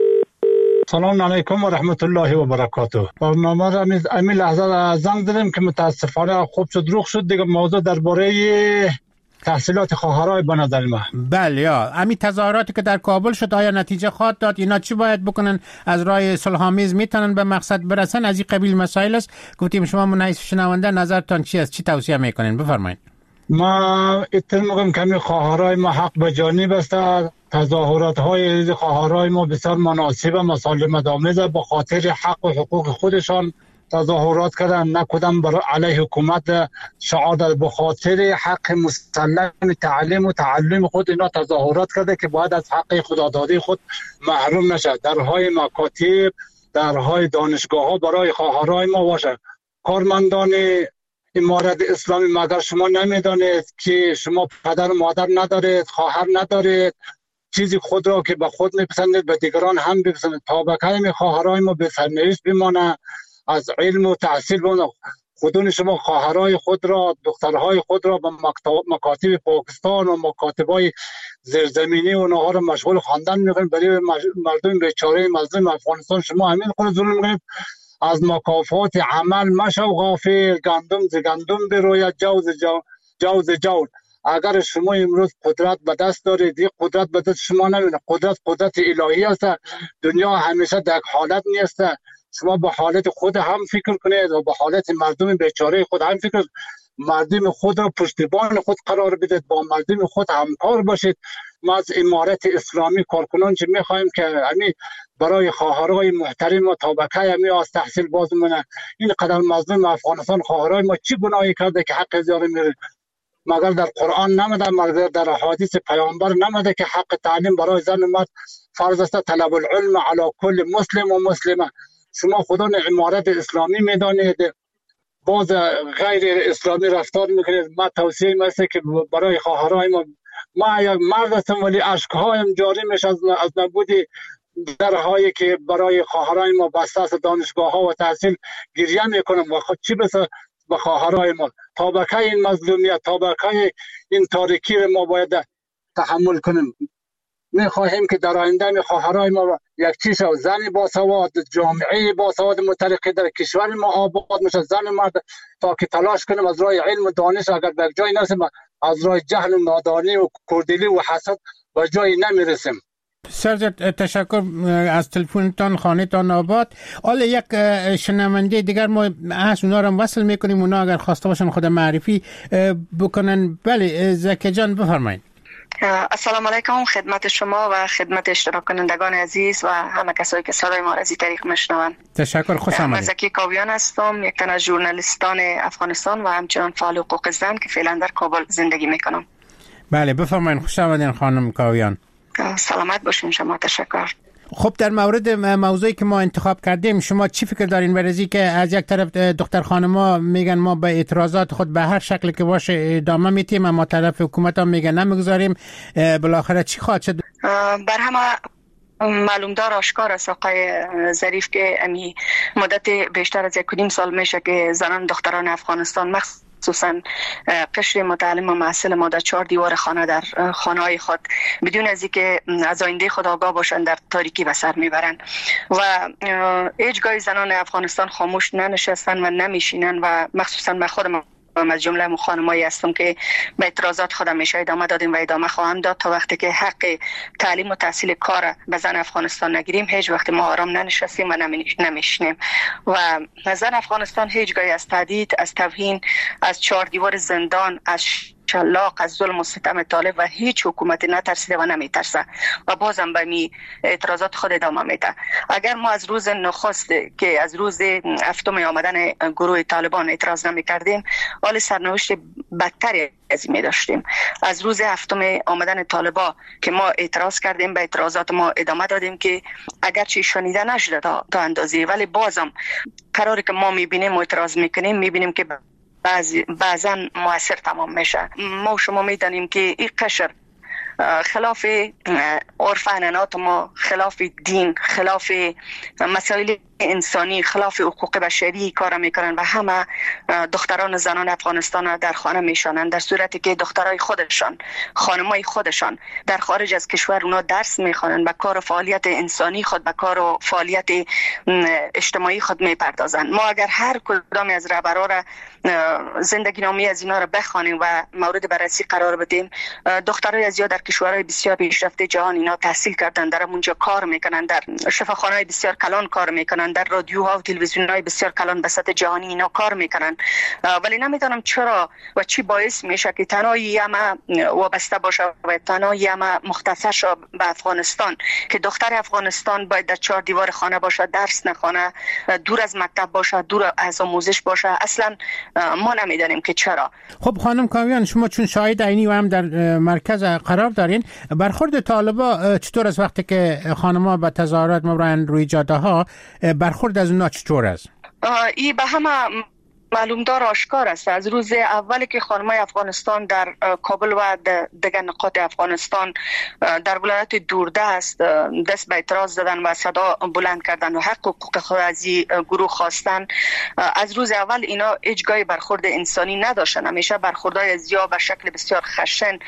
سلام علیکم و رحمت الله و برکاته. برنامه را امی لحظه زنگ داریم که متاسفانه خوب شد روخ شد دیگه. موضوع درباره تحصیلات خواهرای به نظر من. بله یا امی تظاهراتی که در کابل شد آیا نتیجه خواهد داد؟ اینا چی باید بکنن؟ از راه صلح‌آمیز میتونن به مقصد برسن؟ از این قبیل مسائل است. گفتیم شما منعیس شنونده نظرتان چی است؟ چی توصیه میکنین؟ بفرمایید. ما اتفاق میگم که می خواهرای ما حق به جانب است. تظاهرات های خواهرای ما بسیار مناسب و مسالمت آمیز به خاطر حق و حقوق خودشان تظاهرات کردن، نه کدام برای علیه حکومت شعار به خاطر حق مسلم تعلیم و تعلم خود اینا تظاهرات کرده که باید از حق خدادادی خود محروم نشد. درهای مکاتب، درهای دانشگاه ها برای خواهرای ما باشه. کارمندان امارت اسلامی مگر شما نمیدانید که شما پدر و مادر ندارید، خواهر ندارید، چیزی خود را که به خود میپسندید به دیگران هم بپسندید. تا به کلمه خواهرای ما به سرنوشت بمانه، از علم و تحصیل بمانه. خودون شما خواهرای خود را، دخترهای خود را به مکاتب پاکستان و مکاتبای زیرزمینی و اونها را مشغول خواندن میکنید. برای مردم بیچاره مظلوم افغانستان شما همین خود ظلم میکنید. از مکافات عمل مشو غافل، گندم ز گندم بروید، جوز جو جوز جول. اگر شما امروز قدرت به دست دارید، این قدرت به دست شما نمیاد. قدرت قدرت الهی است. دنیا همیشه در حالت نیست. شما به حالت خود هم فکر کنید و به حالت مردم بیچاره خود هم فکر کنید. مردم خود را پشتیبان خود قرار بدید، با مردم خود همکار باشید. ما از امارت اسلامی کارکنان چه میخوایم که همین برای خواهرای محترم و طبقه همی از تحصیل باز منه. این قدر مظلوم افغانستان خواهرای ما چی گناهی کرده که حق زیاره میره؟ مگر در قرآن نمیده، مگر در حدیث پیامبر نمیده که حق تعلیم برای زن و مرد فرض است؟ طلب العلم علی کل مسلم و مسلمه. شما خودان امارت اسلامی میدانید، باز غیر اسلامی رفتار میکنید. ما توصیه میسته که برای خواهرای ما، ما یک مرد هستم ولی اشکهایم جاری میشه از از نبود درهایی که برای خواهرای ما بسته است. دانشگاه ها و تحصیل گریه میکنم و خود چی بسه به خواهرای ما. طبقه این مظلومیت، طبقه این تاریکی ما باید تحمل کنیم. میخواهیم که در آینده می خواهرای ما یک چیز و زن باسواد، جامعه باسواد مترقی در کشور ما آباد میشه. زن مرد تا که تلاش کنیم از راه علم و دانش، اگر به جای نرسیم از راه جهل و نادانی و کردلی و حسد به جای نمیرسیم. سرجت تشکر از تلفنتان، خانهتان آباد. حالا یک شنونده دیگر ما از اونا رو وصل میکنیم، اونا اگر خواسته باشن خود معرفی بکنن. بله زکی جان بفرمایید. السلام علیکم خدمت شما و خدمت اشتراک کنندگان عزیز و همه کسایی که صدای ما را از این طریق میشنوند. تشکر، خوش آمدید. من زکی کاویان هستم، یک تن از ژورنالیستان افغانستان و همچنان فعال حقوق زن که فعلا در کابل زندگی میکنم. بله بفرمایید. خوش آمدین خانم کاویان. سلامت باشین شما. تشکر. خب در مورد موضوعی که ما انتخاب کردیم شما چی فکر دارین؟ برای که از یک طرف دختر خانما میگن ما به اعتراضات خود به هر شکل که باشه ادامه میتیم، اما طرف حکومت هم میگن نمیگذاریم. بالاخره چی خواهد شد؟ بر همه معلوم دار آشکار است آقای ظریف که امی مدت بیشتر از یک کدیم سال میشه که زنان دختران افغانستان مخصوص خصوصا قشر متعلم و محصل ما در چهار دیوار خانه در خانه های خود بدون از اینکه از آینده خود آگاه باشند در تاریکی به سر میبرند و هیچگاه زنان افغانستان خاموش ننشستن و نمیشینن و مخصوصا من خودم از جمله خانمایی هستم که به اعتراضات خودم میشه ادامه دادیم و ادامه خواهم داد تا وقتی که حق تعلیم و تحصیل کار به زن افغانستان نگیریم. هیچ وقت ما آرام ننشستیم و نمیشنیم و زن افغانستان هیچگاه از تهدید، از توهین، از چهار دیوار زندان، از شلاق از ظلم و ستم طالب و هیچ حکومتی نترسیده و نمیترسه و بازم به می اعتراضات خود ادامه میده. اگر ما از روز نخست که از روز هفتم آمدن گروه طالبان اعتراض نمی کردیم، حال سرنوشت بدتری از این می داشتیم. از روز هفتم آمدن طالبان که ما اعتراض کردیم، به اعتراضات ما ادامه دادیم که اگرچه شنیده نشده تا, تا اندازه، ولی بازم قراری که ما می بینیم و اعتراض میکنیم می بینیم که بعضا موثر تمام میشه. ما و شما میدانیم که این قشر خلاف عرف عنعنات ما، خلاف دین، خلاف مسائل انسانی، خلاف حقوق بشری کار میکنن و همه دختران و زنان افغانستان در خانه میشانند، در صورتی که دخترای خودشان، خانمای خودشان در خارج از کشور اونا درس میخوانند، به کار و فعالیت انسانی خود، به کار و فعالیت اجتماعی خود میپردازند. ما اگر هر کدام از رهبرا را زندگی نامه از اینا را بخوانیم و مورد بررسی قرار بدیم، دخترای از یا در کشورهای بسیار پیشرفته جهان اینا تحصیل کردن، در اونجا کار میکنن، در شفاخانه‌های بسیار کلان کار میکنن، در رادیوها و تلویزیون‌های بسیار کلان به سطح جهانی اینا کار میکنن، ولی نمیدونم چرا و چی باعث میشه که تنها یما وابسته باشه و تنها یما مختصر شه به افغانستان، که دختر افغانستان باید در چهار دیوار خانه باشه، درس نخونه، دور از مکتب باشه، دور از آموزش باشه. اصلا ما نمیدونیم که چرا. خب خانم کاویان، شما چون شاهد عینی و هم در مرکز قرار دارین، برخورد طالبا چطور است وقتی که خانم‌ها به تظاهرات میبرن روی جاده ها؟ برخورد از اونا چطور است؟ ای به همه معلوم دار آشکار است. از روز اولی که خانمای افغانستان در کابل و دیگر نقاط افغانستان در ولایت دوردست دست به اعتراض دادن و صدا بلند کردن و حق حقوق خود از این گروه خواستن، از روز اول اینا هیچ گاهی برخورد انسانی نداشتن. همیشه برخوردهای زیاد به شکل بسیار خشن،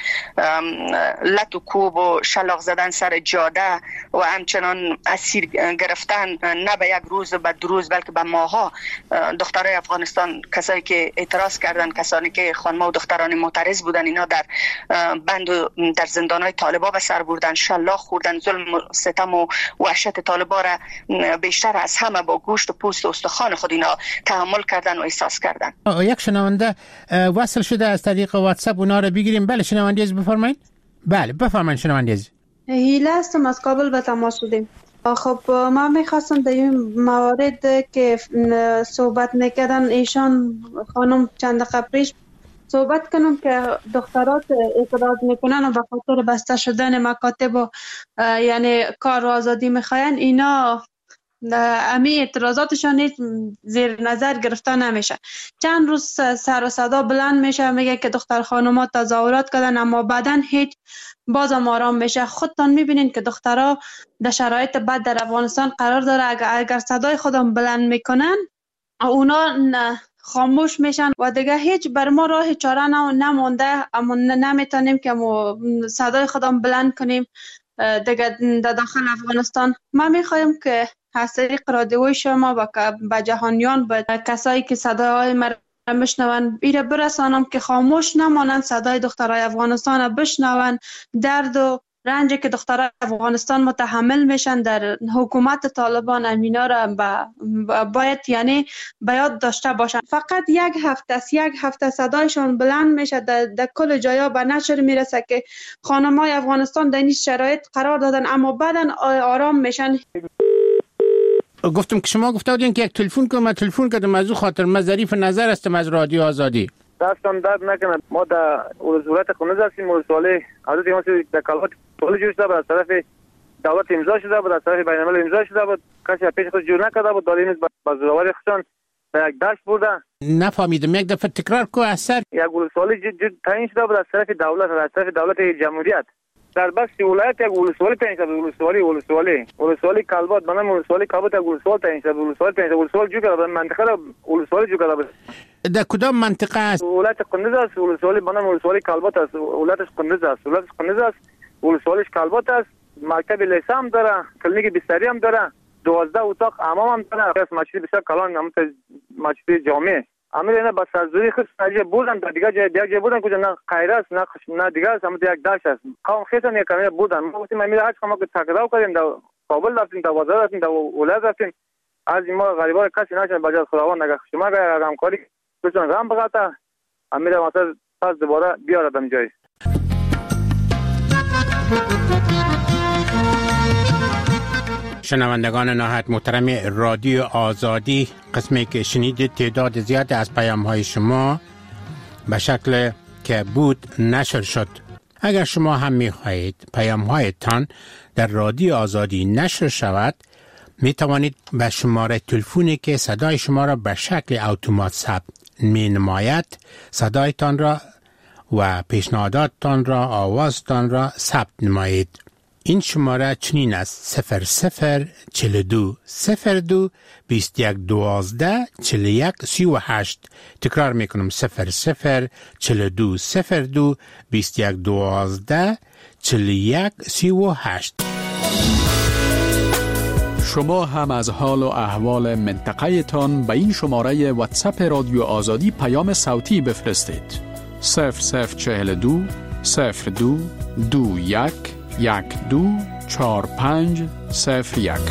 لط و کوب و شلاق زدن سر جاده و همچنان اسیر گرفتن، نه به یک روز به دو روز بلکه به ماها دخترای افغانستان، کسایی که اعتراض کردن، کسانی که خانم‌ها و دختران معترض بودن، اینا در بند و در زندان‌های طالبا به سر بردن، شلاق خوردن، ظلم و ستم و وحشت طالبا را بیشتر از همه با گوشت و پوست و استخوان خود اینا تحمل کردن و احساس کردن. یک شنونده وصل شده از طریق واتساپ، اونا رو بگیریم. بله شنونده عزیز بفرمایید. بله بفرمایید شنونده عزیز. هیله هستم، از کابل به تماس شدیم. خب ما میخواستم در این موارد که صحبت میکردن ایشان خانم چند دقیقه پیش صحبت کنم که دخترات اعتراض میکنن و به خاطر بسته شدن مکاتب و یعنی کار و آزادی میخواین، اینا امی اعتراضاتشان هیچ زیر نظر گرفته نمیشه. چند روز سر و صدا بلند میشه، میگه که دختر خانوما تظاهرات کردن اما بعدن هیچ بازم آرام میشه. خودتان میبینین که دخترها در شرایط بد در افغانستان قرار داره، اگر, اگر صدای خودم بلند میکنن اونا خاموش میشن و دیگه هیچ بر ما راه چاره نمونده، اما نمیتونیم که صدای خودم بلند کنیم دیگه در داخل افغانستان. ما میخوایم که از طریق رادیوی شما و به جهانیان، به کسایی که صدای ما بشنون ایره برسانم که خاموش نمانند، صدای دخترای افغانستان بشنون، درد و رنجی که دخترای افغانستان متحمل میشن در حکومت طالبان، امینا را با باید یعنی باید داشته باشن. فقط یک هفته است، یک هفته صدایشون بلند میشه، در, در کل جایا به نشر میرسه که خانمای افغانستان در این شرایط قرار دادن اما بعدن آرام میشن. گفتم که شما گفته بودین که یک تلفن کنم، من تلفن کردم از او خاطر من ظریف نظر هستم از رادیو آزادی. دستان درد نکنه، ما در ولایت کنز هستیم، ولسوالی حضرت امام در کلات پول جوش شده بود، از طرف دولت امضا شده بود، از طرف بین الملل امضا شده بود، کسی پیش خود جور نکرده بود، داریم با زوراوری خودشان به یک دشت بردن. نفهمیدم، یک دفعه تکرار کو اثر. یک ولسوالی جد تعیین شده بود از طرف دولت، از طرف دولت جمهوریت در بخش ولایت یک ولسوالی تعیین شده، ولسوالی ولسوالی ولسوالی کلبات بنام ولسوالی کلبات یک ولسوالی تعیین شده، ولسوالی تعیین شده، ولسوالی جو کرده منطقه را ولسوالی جو کرده. در کدام منطقه است؟ ولایت قندز است، ولسوالی بنام ولسوالی کلبات است، ولایتش قندز است، ولایتش قندز است، ولسوالیش کلبات است، مکتب لیسه هم داره، کلینیک بستری هم داره، دوازده اتاق حمام هم داره، مسجد بسیار کلان، هم مسجد جامع. امیر اینا با سرزوری خود سریع بودن، در دیگه جای دیگه جای بودن کجا نه خیر است نه نه دیگه است، هم یک دشت است. قوم خیلی نه کمی بودن. ما گفتیم امیر هر چقدر ما که تقریبا کردیم در کابل رفتیم، در بازار رفتیم، در ولایت رفتیم، از این ما غریبا کسی نشون بجای خداوند نگه شما اگر همکاری بتون غم بغاتا امیر مثلا پس دوباره بیاردم جای. شنوندگان نهایت محترم رادیو آزادی، قسمی که شنیدید تعداد زیاد از پیام های شما به شکل که بود نشر شد. اگر شما هم می خواهید پیام هایتان در رادیو آزادی نشر شود، می توانید به شماره تلفنی که صدای شما را به شکل اتومات ثبت می نماید صدایتان را و پیشنهاداتتان را، آوازتان را ثبت نمایید. این شماره چنین است: صفر صفر چل دو صفر دو بیست یک دوازده چل یک سی و هشت. تکرار میکنم: صفر صفر چل دو صفر دو بیست یک دوازده چل یک سی و هشت. شما هم از حال و احوال منطقه تان به این شماره واتساپ رادیو آزادی پیام صوتی بفرستید: صفر صفر چهل دو صفر دو دو یک یک دو چهار پنج صفر یک.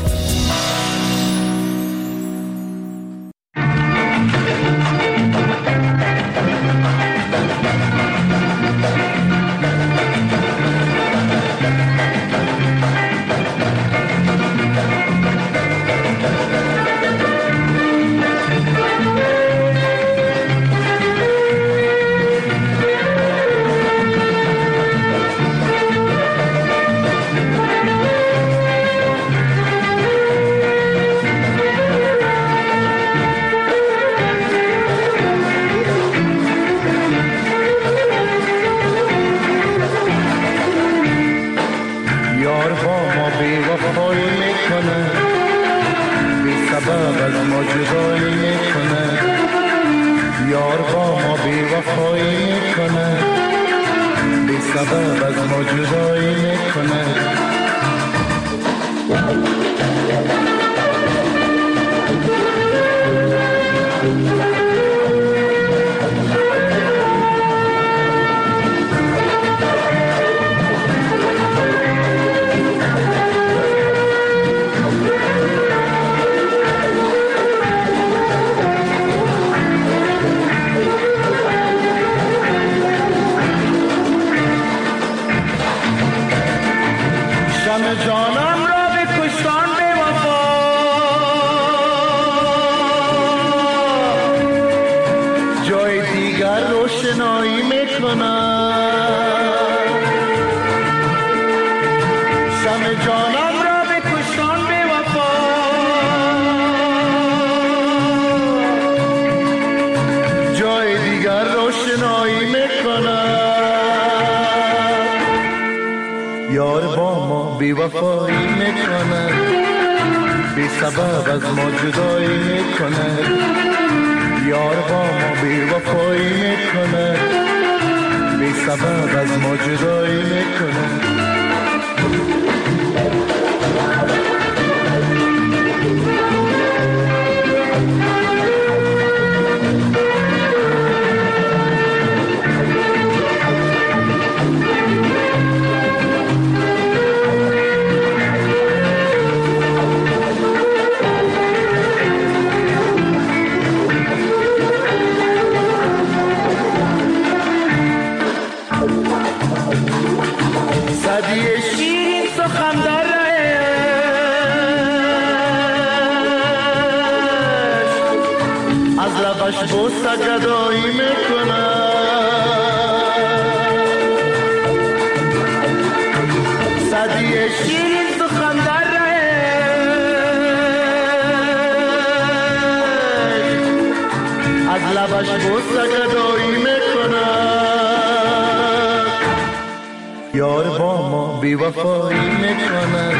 یار با ما بی‌وفایی میکنه،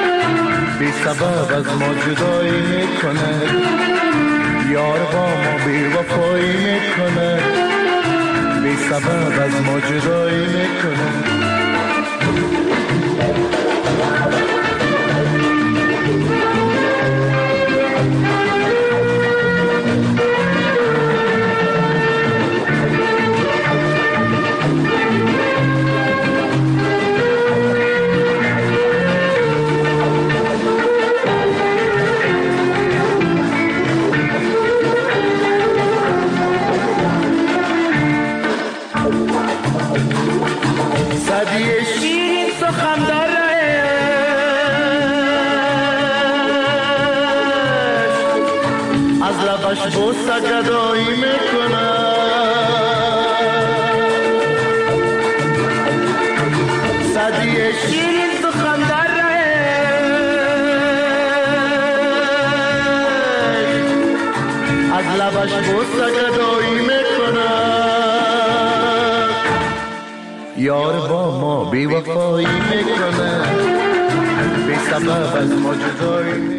بی سبب از ما جدایی میکنه. یار با ما بی‌وفایی میکنه، بی سبب از ما جدایی میکنه. Oh لبش بوسه گدایی میکنه صدی شیرین سخن در از لبش بوسه گدایی میکنه یار با ما بی وفایی میکنه بی سبب از ما جدایی